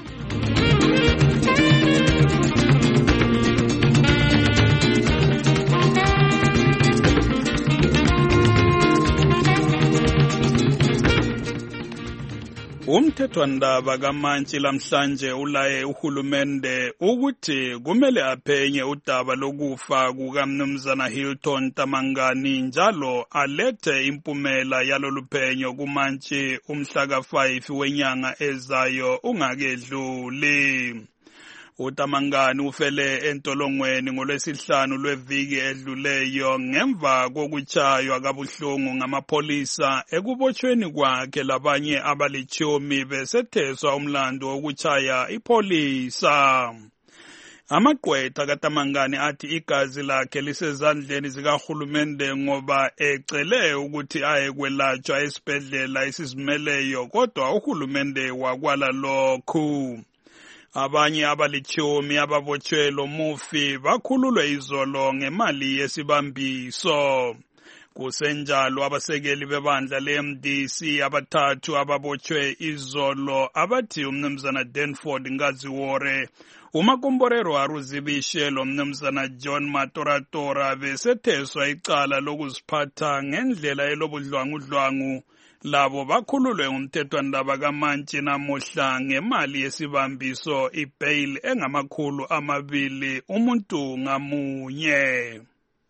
Umthethwandaba kaMantshi lamhlanje ulaye uhulumende ukuthi kumele aphenye udaba lokufa kukaMnumzana Hilton Tamangani njalo alethe impumela yaloluphenyo kuMantshi umhla ka five wenyanga ezayo ungakedluli. uTamangani ufele entolongweni ngolwesihlanu lweviki edluleyo ngemva kokuchaywa kabuhlungu ngamapolisa ekubotshweni kwakhe labanye abalichumi besetheswa umlando wokuchaya ipolisa. Amagqwetha kaTamangani athi igazi lakhe lisezandleni zikahulumende ngoba ecele ukuthi aye kwelatshwa esibhedlela esizimeleyo, kodwa uhulumende wakwala lokhu. Abanye abalichumi ababotshwe lo mufi bakhululwe izolo ngemali yesibambiso. Kusenjalo abasekeli bebandla le-M D C abathathu ababotshwe izolo abathi umnumzana Danford Ngaziwore, uMakomborero Aruzibishe lo mnumzana John Matoratora besetheswa icala lokuziphatha ngendlela elobudlwangudlwangu. Labo bakhululwe ngumthethwandaba kaMantshi namuhla ngemali yesibambiso ibail engamakhulu amabili umuntu ngamunye.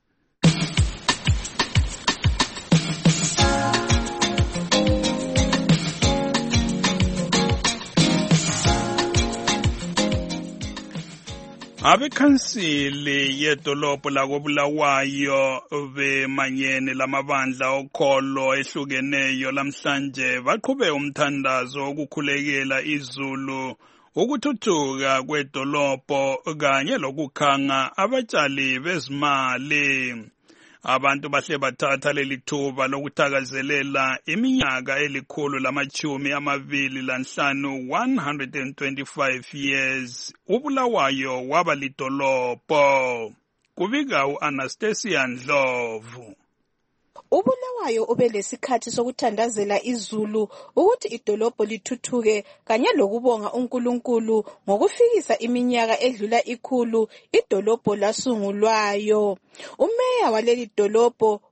Abekhansili yedolobho lakobulawayo bemanyene lamabandla okholo ehlukeneyo lamhlanje baqhube umthandazo wokukhulekela izulu, ukuthuthuka kwedolobho kanye lokukhanga abatshali bezimali. Abantu bahle bathatha leli thuba lokuthakazelela iminyaka elikhulu lamachumi amabili lanhlanu one hundred twenty-five years ubulawayo waba lidolobho. Kubika u-Anastasia Ndlovu. Ubulawayo ubelesikhathi sokuthandazela izulu ukuthi idolobho lithuthuke kanye lokubonga uNkulunkulu ngokufikisa iminyaka edlula ikhulu idolobho lasungulwayo. Umeya waleli dolobho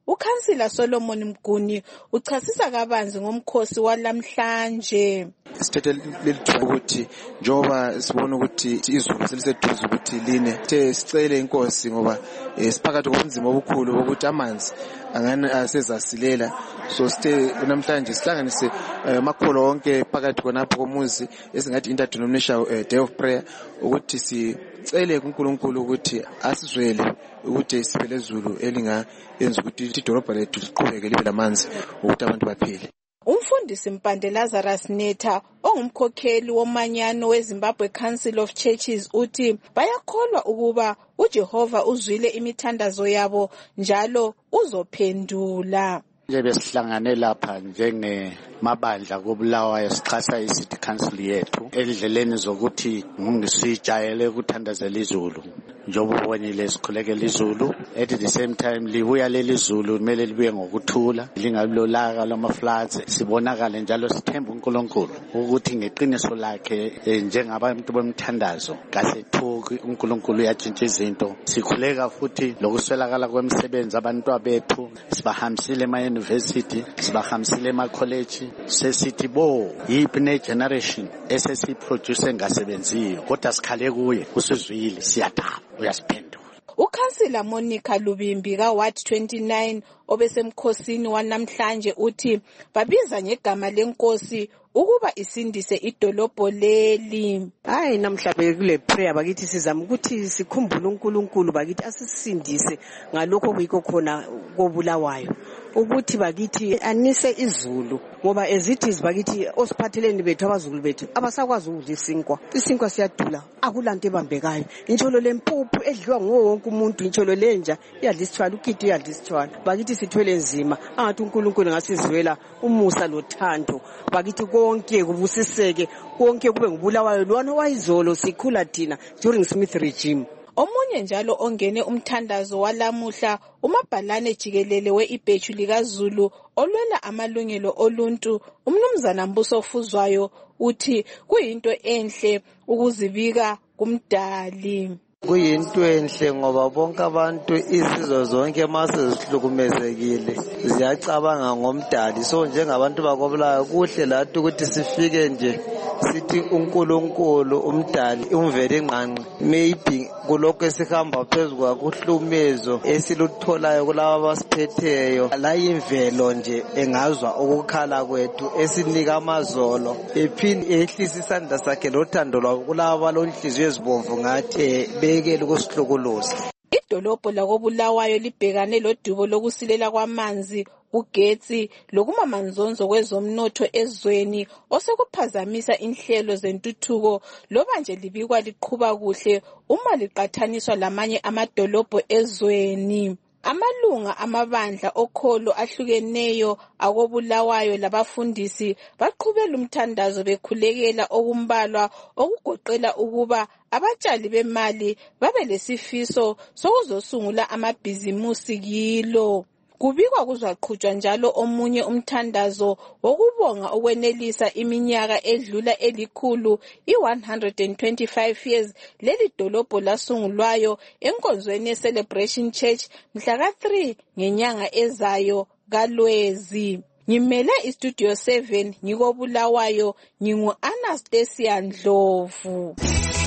ukhansila Solomon Mguni uchasisa kabanzi ngomkhosi walamhlanje. Sithethe lelithuba ukuthi njengoba sibona ukuthi izulu seliseduze ukuthi line, the sicele inkosi ngoba siphakathi kobunzima obukhulu bokuthi amanzi angani asezasilela. So sithe namhlanje sihlanganise amakholo onke phakathi khonapho komuzi esingathi interdenominational day of prayer ukuthi sicele kuNkulunkulu ukuthi asizwele ukuthi siphele ezulu elinga yenza ukuthi idolobha lethu liqhubeke libe lamanzi ukuthi abantu baphile. Umfundisi Mpande Lazarus Neta ongumkhokheli womanyano weZimbabwe Council of Churches uthi bayakholwa ukuba uJehova uzwile imithandazo yabo njalo uzophendula. Nje besihlangane lapha njengemabandla koBulawayo sixhasa iCity Council yethu endleleni zokuthi ngisijayele ukuthandazela izulu njengoba ubonile sikhulekela izulu at the same time libuya leli izulu kumele libuye ngokuthula lingabilolaka lama floods sibonakale njalo sithemba uNkulunkulu ukuthi ngeqiniso lakhe njengabantu bomthandazo kasethuki uNkulunkulu uyatshintsha izinto. Sikhuleka futhi lokuswelakala kwemisebenzi abantu bethu sibahambisile ema university sibahambisile ema college sesithi bo yiphi ne generation esesi produce ngasebenziyo kodwa sikhale kuye usizwile siyadaba uyasiphendula. Ukhansila Monica Lubimbi ka Ward twenty-nine obesemkhosini wanamhlanje uthi babiza ngegama lenkosi ukuba isindise idolobho leli. Hayi namhlanje kule prayer bakithi sizama ukuthi sikhumbule uNkulunkulu bakithi asisindise ngalokho kuyikho khona koBulawayo ukuthi bakithi anise izulu ngoba ezithi bakithi osiphatheleni bethu abazukulu bethu abasakwazi ukudla isinkwa. Isinkwa siyadula akulanto ebambekayo. Intsholo lempuphu edliwa ngowonke umuntu intsholo lenja iyadla isithwala ukiti iyadla isithwala. Bakithi sithwele nzima angathi uNkulunkulu ngasizwela umusa lothando bakithi konke kubusiseke konke kube ngubulawayo lwana wayizolo sikhula thina during Smith regime. Omunye njalo ongene umthandazo walamuhla umabhalane jikelele weibhechu likaZulu olwela amalungelo oluntu umnumzana Mbuso Fuzwayo uthi kuyinto enhle ukuzibika kumdali. Kuyinto enhle ngoba bonke abantu izizwe zonke mase zihlukumezekile ziyacabanga ngomdali. So njengabantu bakobulayo kuhle lathi ukuthi sifike nje sithi uNkulunkulu umdali umvele ingqanqe maybe kulokho esihamba phezulu kwakuhlumezo esilutholayo kulabo abasiphetheyo la imvelo nje engazwa ukukhala kwethu esinika amazolo ephini ehlisa isandla sakhe lothando lwabo kulabo balonhliziyo ezibomvu ngathi bekele ukusihlukuluza. Idolobho lakoBulawayo libhekane lodubo lokusilela kwamanzi ugetsi lokumamanzonzo kwezomnotho ezweni osekuphazamisa inhlelo zentuthuko loba nje libikwa liqhuba kuhle uma liqathaniswa lamanye amadolobho ezweni. Amalunga amabandla okholo ahlukeneyo akoBulawayo labafundisi baqhubela umthandazo bekhulekela okumbalwa okugoqela ukuba abatshali bemali babe lesifiso sokuzosungula amabhizimusi kilo. Kubikwa kuzaqhutshwa njalo omunye umthandazo wokubonga okwenelisa iminyaka edlula elikhulu i one hundred twenty-five years leli dolobho lasungulwayo enkonzweni ye-Celebration Church mhla ka three ngenyanga ezayo kaLwezi. Ngimele istudio seven ngikoBulawayo ngingu Anastasia Ndlovu.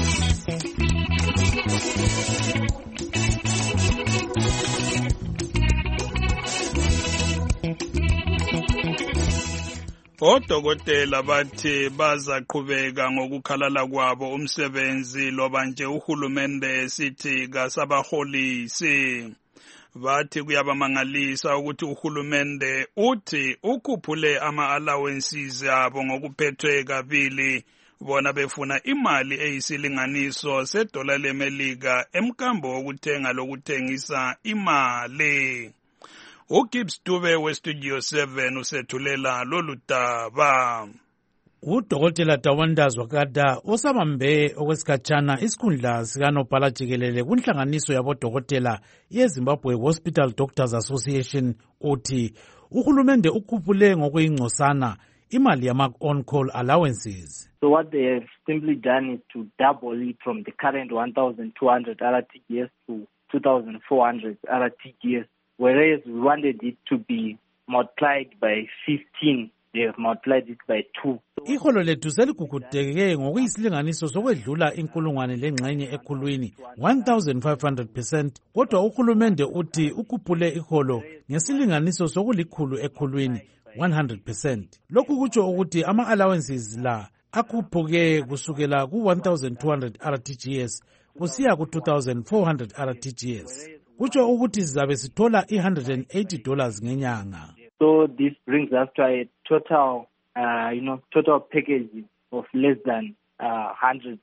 Odokotela bathi bazaqhubeka ngokukhalala kwabo umsebenzi loba nje uhulumende sithi kasabaholisi. Bathi kuyabamangalisa ukuthi uhulumende uthi ukhuphule ama-allowances abo ngokuphethwe kabili bona befuna imali eyisilinganiso sedola leMelika emkambo wokuthenga lokuthengisa imali. uGibbs Dube westudio seven usethulela lolu daba. Udokotela Tawandazwa Kada osabambe okwesikhatshana isikhundla sikanobhala jikelele kunhlanganiso yabodokotela yeZimbabwe Hospital Doctors Association uthi uhulumende ukhuphule ngokuyingcosana imali yama on call allowances. So what they have simply done is to double it from the current one thousand two hundred R T G S to two thousand four hundred R T G S. whereas we wanted it to be multiplied by fifteen. They have multiplied it by two. Iholo lethu seligugudeke ngokuyisilinganiso sokwedlula inkulungwane lengxenye ekhulwini one thousand five hundred percent, kodwa uhulumende uthi ukhuphule iholo ngesilinganiso sokulikhulu ekhulwini one hundred percent. Lokhu kutsho ukuthi ama-allowances la akhuphuke kusukela ku one thousand two hundred R T G S kusiya ku two thousand four hundred R T G S. Kutsho ukuthi sizabe sithola one hundred eighty dollars ngenyanga. So this brings us to a total, uh, you know, total package of less than uh, one hundred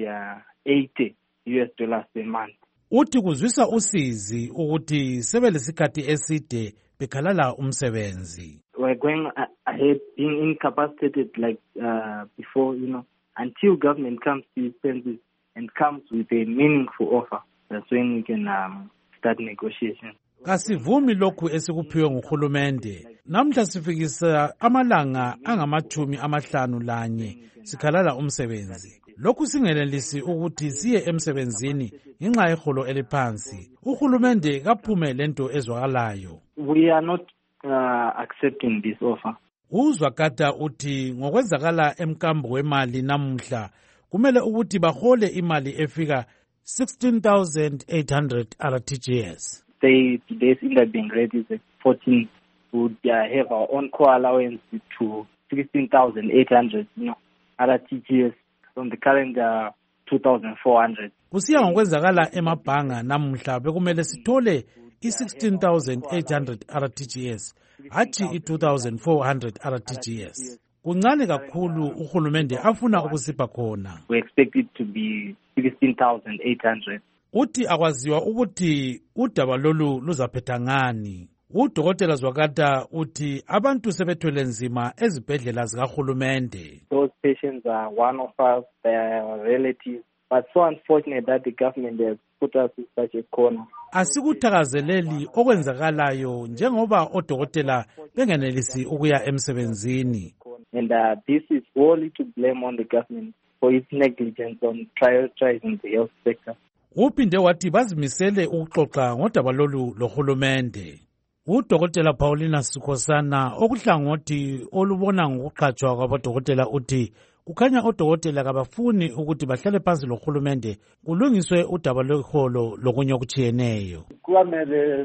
eighty U S dollars per month. Uthi kuzwisa usizi ukuthi sebelesikhathi eside bekhalala umsebenzi. We're going ahead being incapacitated like uh, before, you know, until government comes to its senses and comes with a meaningful offer. That's when we can um, start negotiations. Kasivumi lokhu esikuphiwe nguhulumende. Namhla sifikisa amalanga angamathumi amahlanu lanye sikhalala umsebenzi. Lokhu singenelisi ukuthi siye emsebenzini ngenxa yeholo eliphansi. Uhulumende kaphume lento ezwakalayo. We are not uh, accepting this offer. Uzwakata uthi ngokwenzakala emkambo wemali namhla kumele ukuthi bahole imali efika sixteen thousand eight hundred R T G S. They today's end up being ready is fourteen. Would uh, have our own core allowance to sixteen thousand eight hundred, you know, R T G S from the current uh, two thousand four hundred. Kusiya ngokwenzakala emabhanga namhla bekumele sithole i sixteen thousand eight hundred R T G S hathi i two thousand four hundred R T G S. Kuncane kakhulu uhulumende afuna ukusipha khona. We expect it to be sixteen thousand eight hundred. Uthi akwaziwa ukuthi udaba lolu luzaphetha ngani. Udokotela Zwakata uthi abantu sebethwele nzima ezibhedlela zikahulumende. Those patients are one of us, they are relatives, but so unfortunate that the government has put us in such a corner. Asikuthakazeleli okwenzakalayo njengoba odokotela bengenelisi ukuya emsebenzini. And uh, this is wholly to blame on the government for its negligence on prioritizing the health sector. Uphinde wathi bazimisele ukuxoxa ngodaba lolu lohulumende. Udokotela Paulina Sikhosana okuhlangothi olubona ngokuqhatshwa kwabodokotela uthi kukhanya odokotela kabafuni ukuthi bahlale phansi lohulumende kulungiswe udaba lweholo lokunye okutshiyeneyo. Kwamele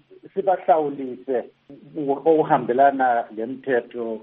sibahlawulise ngokuhambelana lemithetho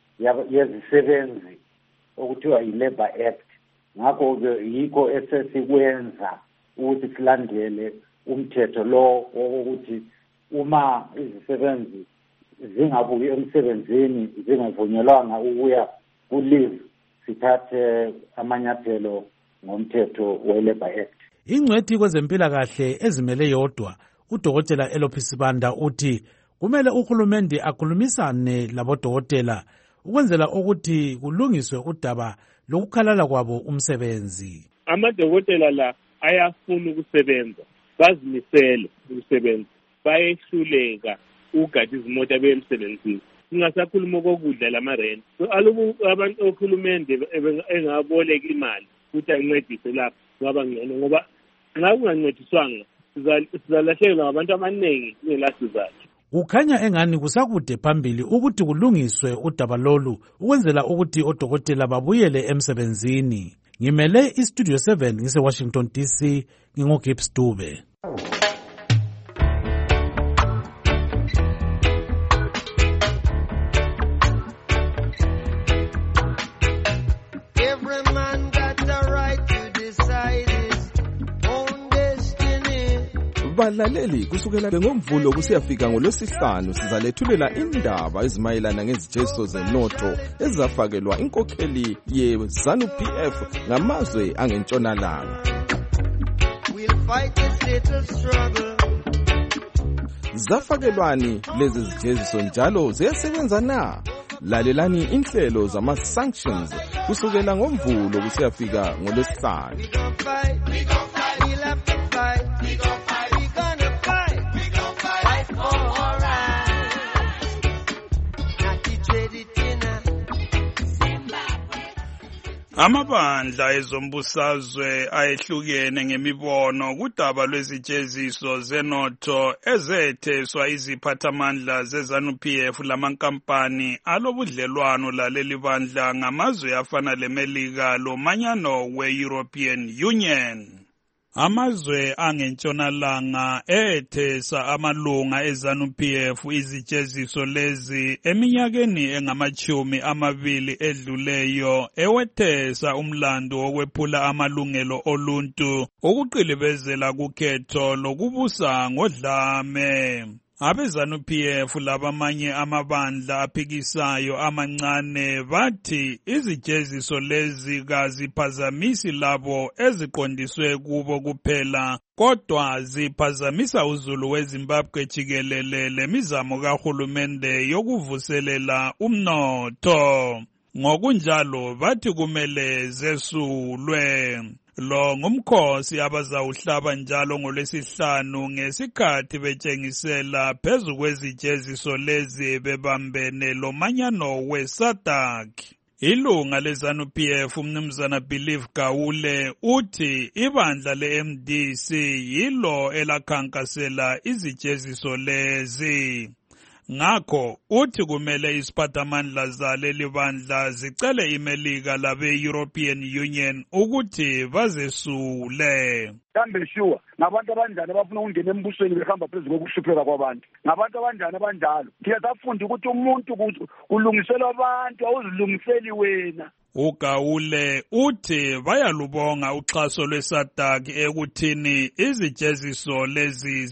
yezisebenzi okuthiwa yi-Labor Act. Ngakho-ke yikho esesikwenza ukuthi silandele umthetho lo wokuthi uma izisebenzi zingabuyi emsebenzini zingavunyelwanga ukuya ku-leave sithathe amanyathelo ngomthetho we-Labor Act. Ingcwethi kwezempilakahle ezimele yodwa udokotela Elophisi Banda uthi kumele uhulumende akhulumisane labodokotela ukwenzela ukuthi kulungiswe udaba lokukhalala kwabo umsebenzi. Amadokotela la ayafuna ukusebenza, bazimisele ukusebenza, bayehluleka ukugada izimota bemsebenzini. Singasakhuluma kokudla lamarent. So alubu abantu ohulumende engaboleka imali ukuthi ayincedise lapho ngaba ngcono ngoba nxa kungancediswanga sizalahlekelwa ngabantu abaningi ngelasizathu. Kukhanya engani kusakude phambili ukuthi kulungiswe udaba lolu ukwenzela ukuthi odokotela babuyele emsebenzini. Ngimele iStudio seven ngise Washington D C ngingoGibbs Dube. Balaleli kusukela ngomvulo kusiyafika ngolwesihlanu sizalethulela indaba ezimayelana ngezijeziso zenotho ezafakelwa inkokheli ye-ZANU P F ngamazwe angentshonalanga. Zafakelwani lezi zijeziso njalo ziyasebenza na? Lalelani inhlelo zama-sanctions kusukela ngomvulo kusiyafika ngolwesihlanu. Amabandla ezombusazwe ayehlukene ngemibono kudaba lwezijeziso zenotho ezetheswa iziphathamandla ze-ZANU-P F lamankampani alobudlelwano laleli bandla ngamazwe afana leMelika lomanyano we-European Union. Amazwe angentshonalanga ethesa amalunga e-ZANU-P F izijeziso lezi eminyakeni engamachumi amabili edluleyo ewethesa umlando wokwephula amalungelo oluntu ukuqilibezela kukhetho lokubusa ngodlame. Abe-ZANU-P F labamanye amabandla aphikisayo amancane bathi izijeziso lezi kaziphazamisi labo eziqondiswe kubo kuphela, kodwa ziphazamisa uzulu weZimbabwe jikelele lemizamo kahulumende yokuvuselela umnotho. Ngokunjalo bathi kumele zesulwe. Lo ngumkhosi abazawuhlaba njalo ngoLwesihlanu ngesikhathi betshengisela phezu kwezijeziso lezi bebambene lomanyano we-SADC. Ilunga le-ZANU-P F umnumzana Believe Gawule uthi ibandla le-M D C yilo elakhankasela izijeziso lezi. Ngakho uthi kumele isiphathamandla zaleli bandla zicele iMelika labe-European Union ukuthi bazesule. Kambe sure ngabantu abanjani abafuna ukungena embusweni behamba phezu kokuhlupheka kwabantu, ngabantu abanjani abanjalo. Ngiyafunda ukuthi umuntu kulungiselwa abantu, awuzilungiseli wena. uGawule uthi bayalubonga uxhaso lwe-SADC ekuthini izijeziso lezi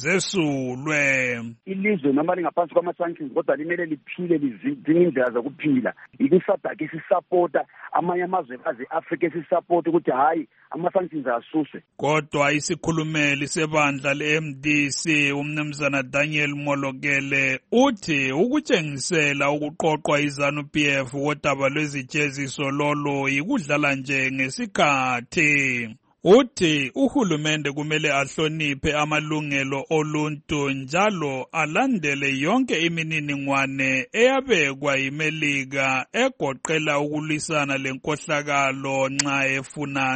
zesulwe. Ilizwe noma lingaphansi kwama-sanctions kodwa limele liphile lidinga indlela zokuphila. I-SADC isisapota amanye amazwe aze-Afrika esisapota ukuthi hayi ama-sanctions asuswe. Kodwa isikhulumeli sebandla le-M D C umnumzana Daniel Molokele uthi ukutshengisela ukuqoqwa i-ZANU-P F kodaba lwezijeziso lo yikudlala nje ngesikhathi. Uthi uhulumende kumele ahloniphe amalungelo oluntu njalo alandele yonke imininingwane eyabekwa yiMelika egoqela ukulwisana lenkohlakalo nxa efuna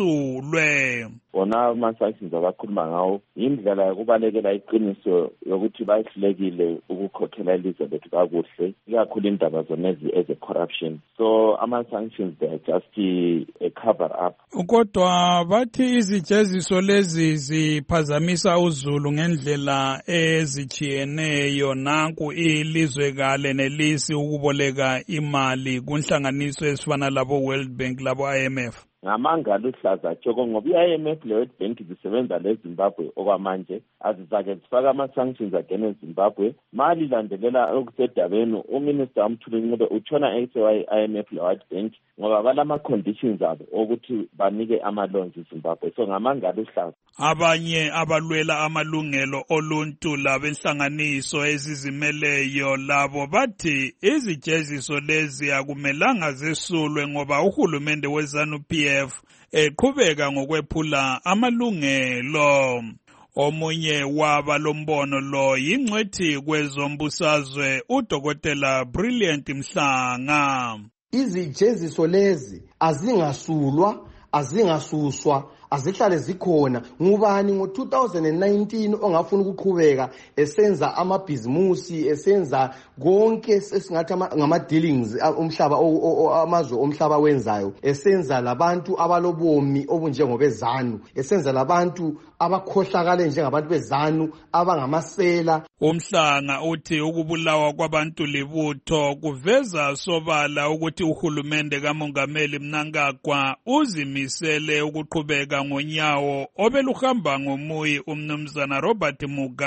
zesulwe. Bona ama-sanctions abakhuluma ngawo indlela yokubalekela iqiniso yokuthi bayihlekile ukukhokhela ilizwe lethu kakuhle, ikakhulu indaba zonezi eze-corruption. So ama-sanctions they are just a cover up. Kodwa bathi izijeziso lezi ziphazamisa uzulu ngendlela ezijiyeneyo. Nanku ilizwekale nelisi ukuboleka imali kunhlanganiso ezifana labo World Bank labo I M F. Ngamangalo uhlaza tshoko ngoba i-I M F le-World Bank zisebenza le-Zimbabwe okwamanje azizake zifaka ama-sanctions against eZimbabwe. Mali landelela okusedabeni uminister uMthuli Ncube utshona esewa i-I M F le-World Bank ngoba balama-conditions abo ukuthi banike ama-loans eZimbabwe. So ngamangalo uhlaza. Abanye abalwela amalungelo oluntu labenhlanganiso ezizimeleyo labo bathi izijeziso lezi akumelanga zesulwe ngoba uhulumende we-ZANU-P F eqhubeka ngokwephula amalungelo. Omunye wabalombono lo yingcwethi kwezombusazwe uDokotela Brilliant Mhlanga. Izijeziso lezi azingasulwa, azingasuswa, azihlale zikhona. Ngubani ngo two thousand nineteen ongafuna ukuqhubeka esenza amabhizimusi, esenza konke esingathi ngama dealings umhlaba amazwe omhlaba wenzayo, esenza labantu abalobomi obunjengobezanu, esenza labantu abakhohlakale njengabantu bezanu abangamasela. Umhlanga uthi ukubulawa kwabantu libutho kuveza sobala ukuthi uhulumende kaMongameli Mnangagwa uzimisele ukuqhubeka ngonyawo obeluhamba ngomuyi umnumzana Robert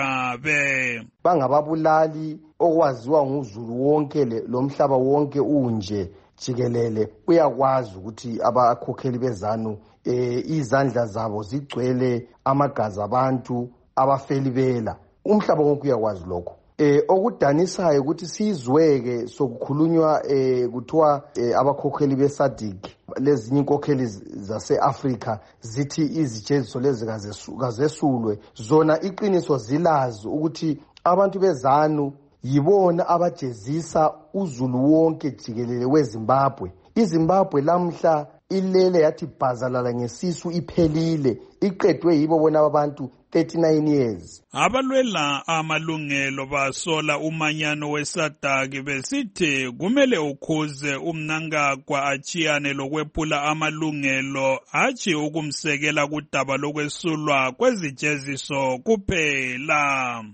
Mugabe. Bangababulali okwaziwa nguzulu wonke lomhlaba wonke unje jikelele uyakwazi ukuthi abakhokheli bezanu eh izandla zabo zigcwele amagazi abantu abafelibela. Umhlaba wonke uyakwazi lokho. Eh okudanisayo ukuthi sizweke sokukhulunywa eh kuthiwa eh, abakhokheli beSADC lezinye inkokheli zase-Afrika zithi izijeziso lezi kazesulwe. Zona iqiniso zilazi ukuthi abantu bezanu yibona abajezisa uzulu wonke jikelele weZimbabwe. iZimbabwe lamhla ilele yathi bhazalala ngesisu iphelile, iqedwe yibo bona abantu thirty-nine years. Abalwela amalungelo basola umanyano wesadaki besithi kumele ukhuze uMnangagwa achiyane lokwephula amalungelo achi ukumsekela kudaba lokwesulwa kwezijeziso kuphela.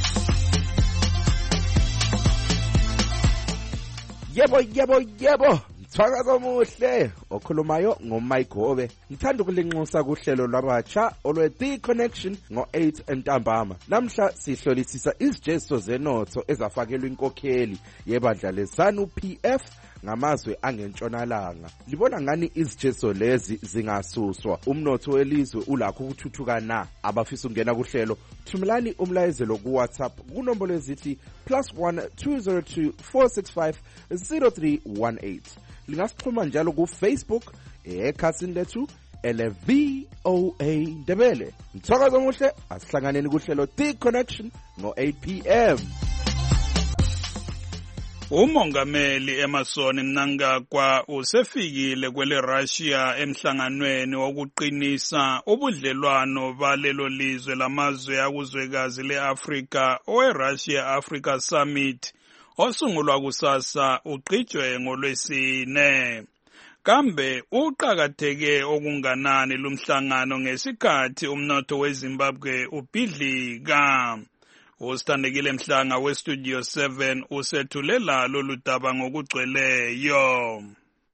Yebo yebo yebo, mthakazo omuhle okhulumayo ngoMayigobe. Ngithanda ukulinxusa kuhlelo lwabatsha olwe The Connection ngo eight entambama. Namhla sihlolisisa izijeziso zenotho ezafakelwa inkokheli yebandla leZANU P F ngamazwe angentshonalanga. Libona ngani izijeziso lezi zingasuswa? Umnotho welizwe ulakho ukuthuthuka na? Abafisa ungena kuhlelo, thumelani umlayezelo ku WhatsApp kunombolo ezithi plus one two zero two four six five zero three one eight. Lingasixhuma njalo ku Facebook ekhasini lethu ele V O A Ndebele. Mthakazo omuhle, asihlanganeni kuhlelo The Connection ngo eight p m. Umongameli Emmerson Mnangagwa usefikile kwele Russia emhlanganweni wokuqinisa ubudlelwano balelo lizwe lamazwe akuzwekazi leAfrika owe Russia Africa Summit osungulwa kusasa uqijwe ngolwesine. Kambe uqakatheke okunganani lumhlangano ngesikhathi umnotho weZimbabwe ubhidlika? Usithandekile Mhlanga weStudio seven usethulela lolu daba ngokugcweleyo.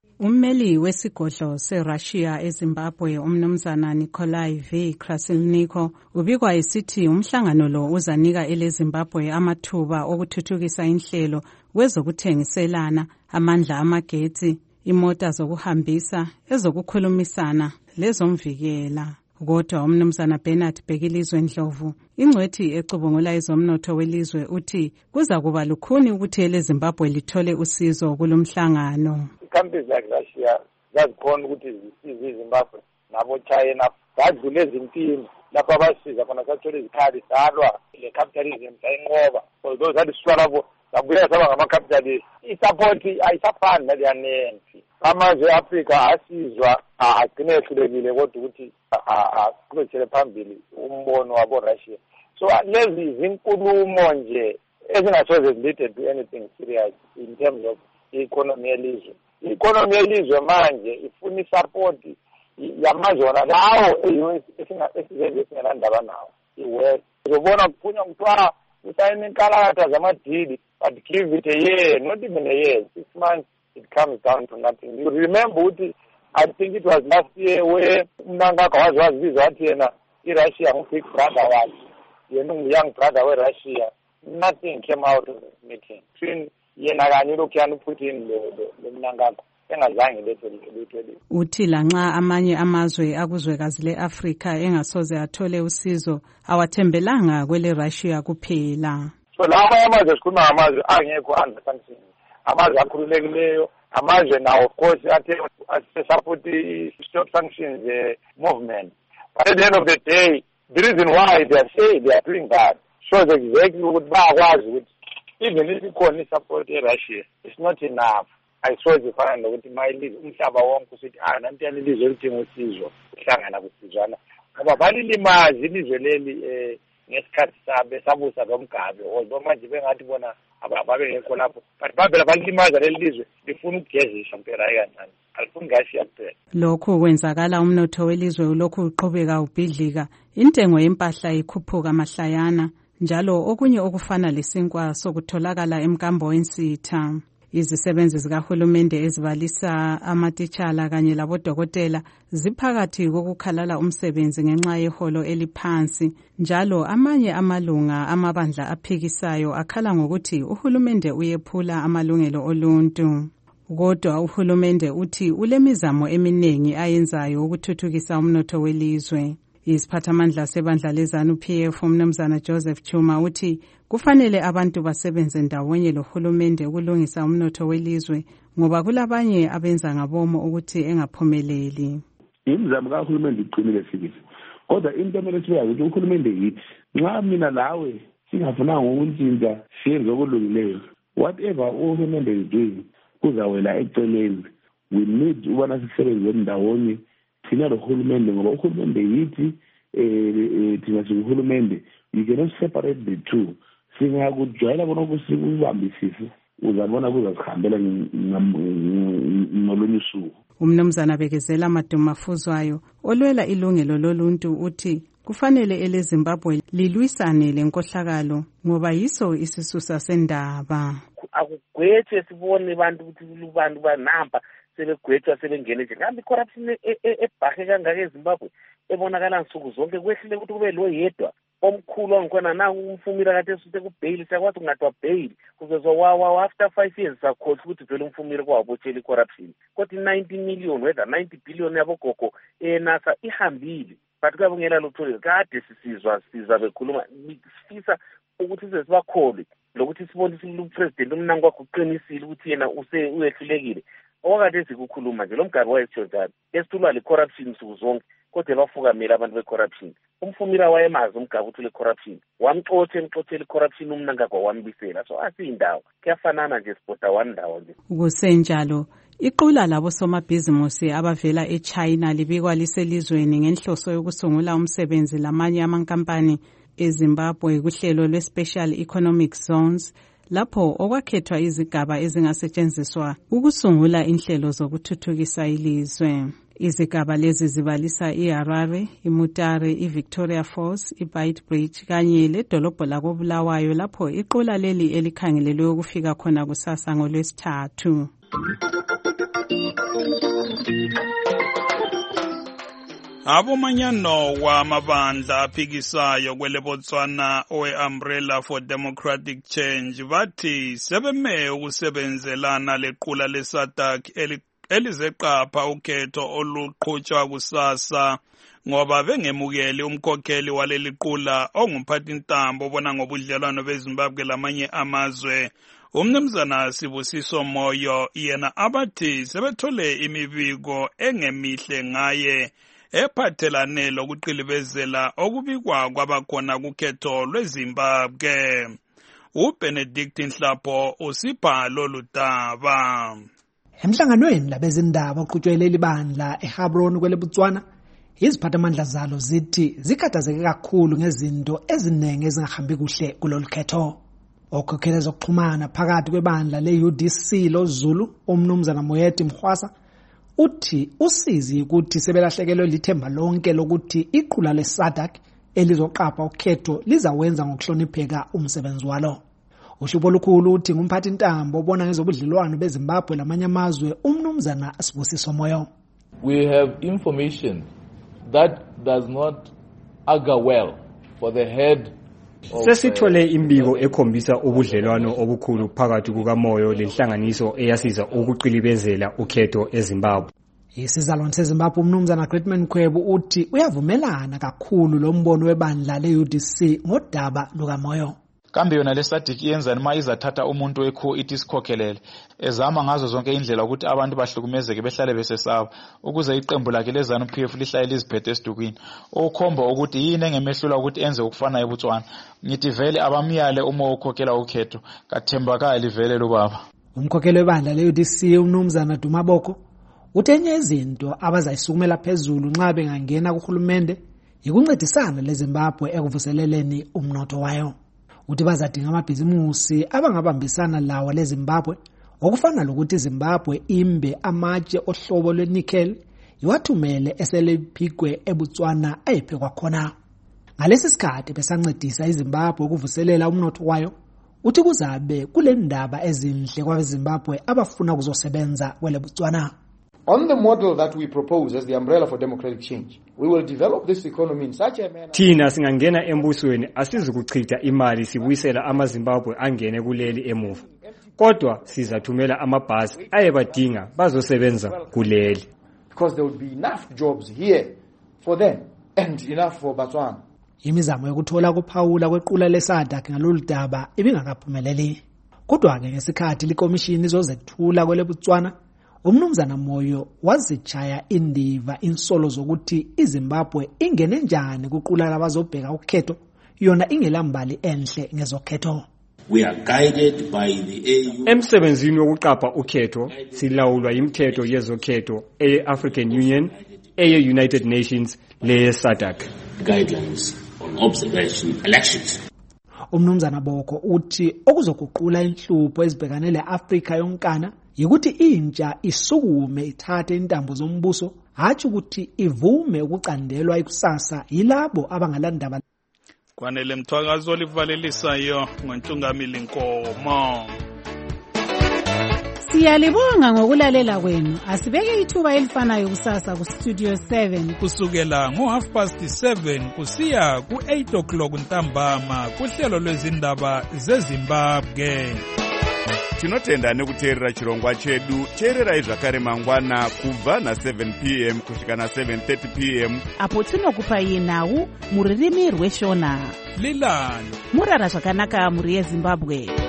Ummeli wesigodlo seRussia eZimbabwe umnumzana Nikolai V. Krasilniko ubikwa esithi umhlangano lo uzanika eleZimbabwe amathuba okuthuthukisa inhlelo kwezokuthengiselana, amandla amagetsi, imota zokuhambisa, ezokukhulumisana lezomvikela. Kodwa umnumzana Bernard Bhekilizwe Ndlovu, ingcwethi ecubungula ezomnotho welizwe, uthi kuza kuba lukhuni ukuthi eleZimbabwe lithole usizo kulomhlangano. Countries like Russia zazikhona ukuthi zisize iZimbabwe nabo China badlule ezimpini lapho abasiza khona sathola izikhali salwa le capitalism sayinqoba, although zadiswa lapho sabuya saba ngama-capitalist. I-support ayisafani naleyanensi. Amazwe e-Afrika asizwa agcine ehlulekile kodwa ukuthi aqhubekele phambili umbono wabo-Russia. So lezi zinkulumo nje ezingasoze zilead to anything serious in terms of i-economy yelizwe. I-economy yelizwe manje ifuna i-support yamazwe wona lawo esizenze singelandaba nawo. I-West uzobona kuphunywa kuthiwa usayine inkalakatha zamadili, but give it a year, not even a year, six months, it comes down to nothing. You remember ukuthi I think it was last year where Mnangagwa wazi wazibiza wathi yena i-Russia ngu-big brother wakhe, yena ungu-young brother we-Russia. Nothing came out of the meeting between yena kanye lokhuyana uPutin lo Mnangagwa. Uthi lanxa amanye amazwe akuzwekazi le-Afrika engasoze athole usizo, awathembelanga kwele Russia kuphela. So lawa amazwe sikhuluma amazwe angekho under sanctions, amazwe akhululekileyo, amazwe now of course athe support i-stop sanctions uh, movement. But at the end of the day, the reason why they are saying they are doing that shows exactly ukuthi bayakwazi ukuthi even if ikhona i-support e-Russia, it's not enough. Ayisoze fana nokuthi mayilizwe umhlaba wonke usithi ah nanti yalilizwe elidinga usizo kuhlangana kusizwana ngoba balilimazi ilizwe leli eh ngesikhathi sabe sabusa lomgabe although manje bengathi bona ababengekho lapho but babela balilimaza leli lizwe lifuna ukugezisha impela kancane alifuni ngashiya kuphela. Lokhu kwenzakala umnotho welizwe ulokhu uqhubeka ubhidlika, intengo yempahla ikhuphuka mahlayana, njalo okunye okufana lesinkwa sokutholakala emkambo wensitha. Izisebenzi zikahulumende ezibalisa amatitshala kanye labodokotela ziphakathi kokukhalala umsebenzi ngenxa yeholo eliphansi, njalo amanye amalunga amabandla aphikisayo akhala ngokuthi uhulumende uyephula amalungelo oluntu. Kodwa uhulumende uthi ulemizamo eminingi ayenzayo ukuthuthukisa umnotho welizwe. Isiphathamandla sebandla leZANU P F umnumzana Joseph Chuma uthi kufanele abantu basebenze ndawonye lohulumende ukulungisa umnotho welizwe ngoba kulabanye abenza ngabomo ukuthi engaphumeleli. Imizamo kahulumende iqinile fikisi. Kodwa into emele sibe ukuthi uhulumende yithi nxa mina lawe singafunanga ukuntshintsha siyenze okulungileyo, whatever uhulumende is doing kuzawela eceleni we need ubana sisebenzele ndawonye thina lohulumende ngoba uhulumende yithi eh thina sihulumende you cannot separate the two singakujwayela bona kusikubambisisa uzabona kuzasihambela nolunye usuku. Umnumzana Bekezela Madumafuzwayo olwela ilungelo loluntu uthi kufanele ele Zimbabwe lilwisane lenkohlakalo ngoba yiso isisusa sendaba. Akugwethe sibone abantu ukuthi abantu banamba sebegwetha sebengene nje ngambi corruption ebhahe kangaka eZimbabwe ebonakala nsuku zonke kwehlile ukuthi kube lo yedwa omkhulu ongikhona na umfumira kade esuthe ku bail sakwathi ungadwa bail kuzozwa wawa after five years sakhohle ukuthi vele umfumira kwabotshela corruption kodwa ninety million whether ninety billion yabogogo eNASA ihambile but kwabongela lutho kade sisizwa siza bekhuluma sifisa ukuthi sesibakhole lokuthi sibone lo president umnango wakho uqinisile ukuthi yena use uyehlulekile okade sikukhuluma nje lo mgari wayetho njalo esithulwa le corruption sukuzonke kodwa bafukamela abantu be corruption umfumira wayemazi umgaba uthi le corruption wamxothe emxothela corruption umnanga kwawambisela so asindawo kuyafanana nje sibhoda one ndawo nje. Kusenjalo iqula labo somabhizimusi abavela eChina libikwa liselizweni ngenhloso yokusungula umsebenzi lamanye amankampani eZimbabwe kuhlelo lwe-Special Economic Zones lapho okwakhethwa izigaba ezingasetshenziswa ukusungula inhlelo zokuthuthukisa ilizwe. Izigaba lezi zibalisa iHarare, iMutare, iVictoria Falls, iBeitbridge kanye ledolobho lakoBulawayo lapho iqula leli elikhangelelwe ukufika khona kusasa ngolwesithathu. Abomanyano wamabandla aphikisayo kwele Botswana owe-Umbrella for Democratic Change bathi sebeme ukusebenzelana lequla leSADC elizeqapha ukhetho oluqhutshwa kusasa ngoba bengemukeli umkhokheli waleli qula ongumphathintambo obona ngobudlelwano beZimbabwe lamanye amazwe. Umnumzana Sibusiso Moyo yena abathi sebethole imibiko engemihle ngaye ephathelane lokuqilibezela okubikwa kwabakhona kukhetho lweZimbabwe. uBenedict Nhlapho usipha lolu daba. Emhlanganweni labezindaba oqhutshweleli bandla eHabron kwele Botswana iziphathamandla zalo zithi zikhathazeke kakhulu ngezinto eziningi ezingahambi kuhle kulolu khetho. Okhokhela zokuxhumana phakathi kwebandla le-U D C loZulu umnumzana Moyeti Mkhwasa uthi usizi ukuthi sebelahlekelwe lithemba lonke lokuthi iqula leSADC elizoqapha ukhetho lizawenza ngokuhlonipheka umsebenzi walo. Uhlupho olukhulu uthi ngumphathi ntambo obona ngezobudlelwano beZimbabwe lamanye amazwe umnumzana Sibusiso Moyo. We have information that does not augur well for the head. Sesithole imbiko ekhombisa ubudlelwano obukhulu phakathi kukaMoyo lenhlanganiso eyasiza ukuqilibezela ukhetho eZimbabwe. Isizalwane seZimbabwe umnumzana Gritman Khwebu uthi uyavumelana kakhulu lo mbono webandla le-U D C ngodaba lukaMoyo. Kambe yona leSADC yenzani ma izathatha umuntu ekho ithi sikhokhelele ezama ngazo zonke indlela ukuthi abantu bahlukumezeke behlale besesaba ukuze iqembu lakhe lezanu P F lihlale liziphethe esidukwini okhomba ukuthi yini engemehlula ukuthi enze ukufana eBotswana. Ngithi vele abamiyale uma ukhokhela ukhetho kathembakali vele lo baba. Umkhokheli webandla le-U D C umnumzana Dumaboko uthenye izinto abazayisukumela phezulu nxa bengangena kuhulumende ikuncedisana leZimbabwe ekuvuseleleni umnotho wayo. Uthi bazadinga amabhizimusi abangabambisana lawo leZimbabwe okufana lokuthi iZimbabwe imbe amatshe ohlobo lwenickel iwathumele eselephikwe eBotswana ayephekwa khona. Ngalesi sikhathi besancedisa iZimbabwe ukuvuselela umnotho wayo uthi kuzabe kule ndaba ezinhle kwabeZimbabwe abafuna ukuzosebenza kwele Botswana. On the model that we propose as the Umbrella for Democratic Change, we will develop this economy in such a manner. Thina singangena embusweni asizukuchitha imali sibuyisela amaZimbabwe angene kuleli emuva. Kodwa sizathumela amabhasi ayebadinga bazosebenza kuleli. Because there will be enough jobs here for them and enough for Botswana. Imizamo yokuthola kuphawula kwequla leSADC ngalolu daba ibingakaphumeleli. Kodwa ke ngesikhathi likomishini izozethula kwele Botswana umnumzana Moyo wazitshaya indiva insolo zokuthi iZimbabwe ingene njani kuqula labazobheka ukhetho yona ingelambali enhle ngezokhetho. We are guided by the A U. Emsebenzini wokuqapha ukhetho silawulwa imithetho yezokhetho e-African Union, eye-United Nations le-SADC. Guidelines on observation elections. Umnumzana Boko uthi okuzoguqula inhlupho ezibhekane le-Afrika yonkana yikuthi intsha isukume ithathe intambo zombuso hathi ukuthi ivume ukucandelwa ikusasa yilabo abangalandaba. Kwanele mthwakazi olivalelisayo ngoNtungamili Nkomo. Siyalibonga ngokulalela kwenu. Asibeke ithuba elifanayo kusasa ku Studio seven kusukela ngo half past seven kusiya ku eight o'clock ntambama kuhlelo lwezindaba zeZimbabwe. Tinotenda nekuteerera chirongwa chedu. Teererai zvakare mangwana kubva na seven p m kusvika na seven thirty p m apo tinokupai nhau muririmi rweshona. Lilani murara zvakanaka muri yeZimbabwe.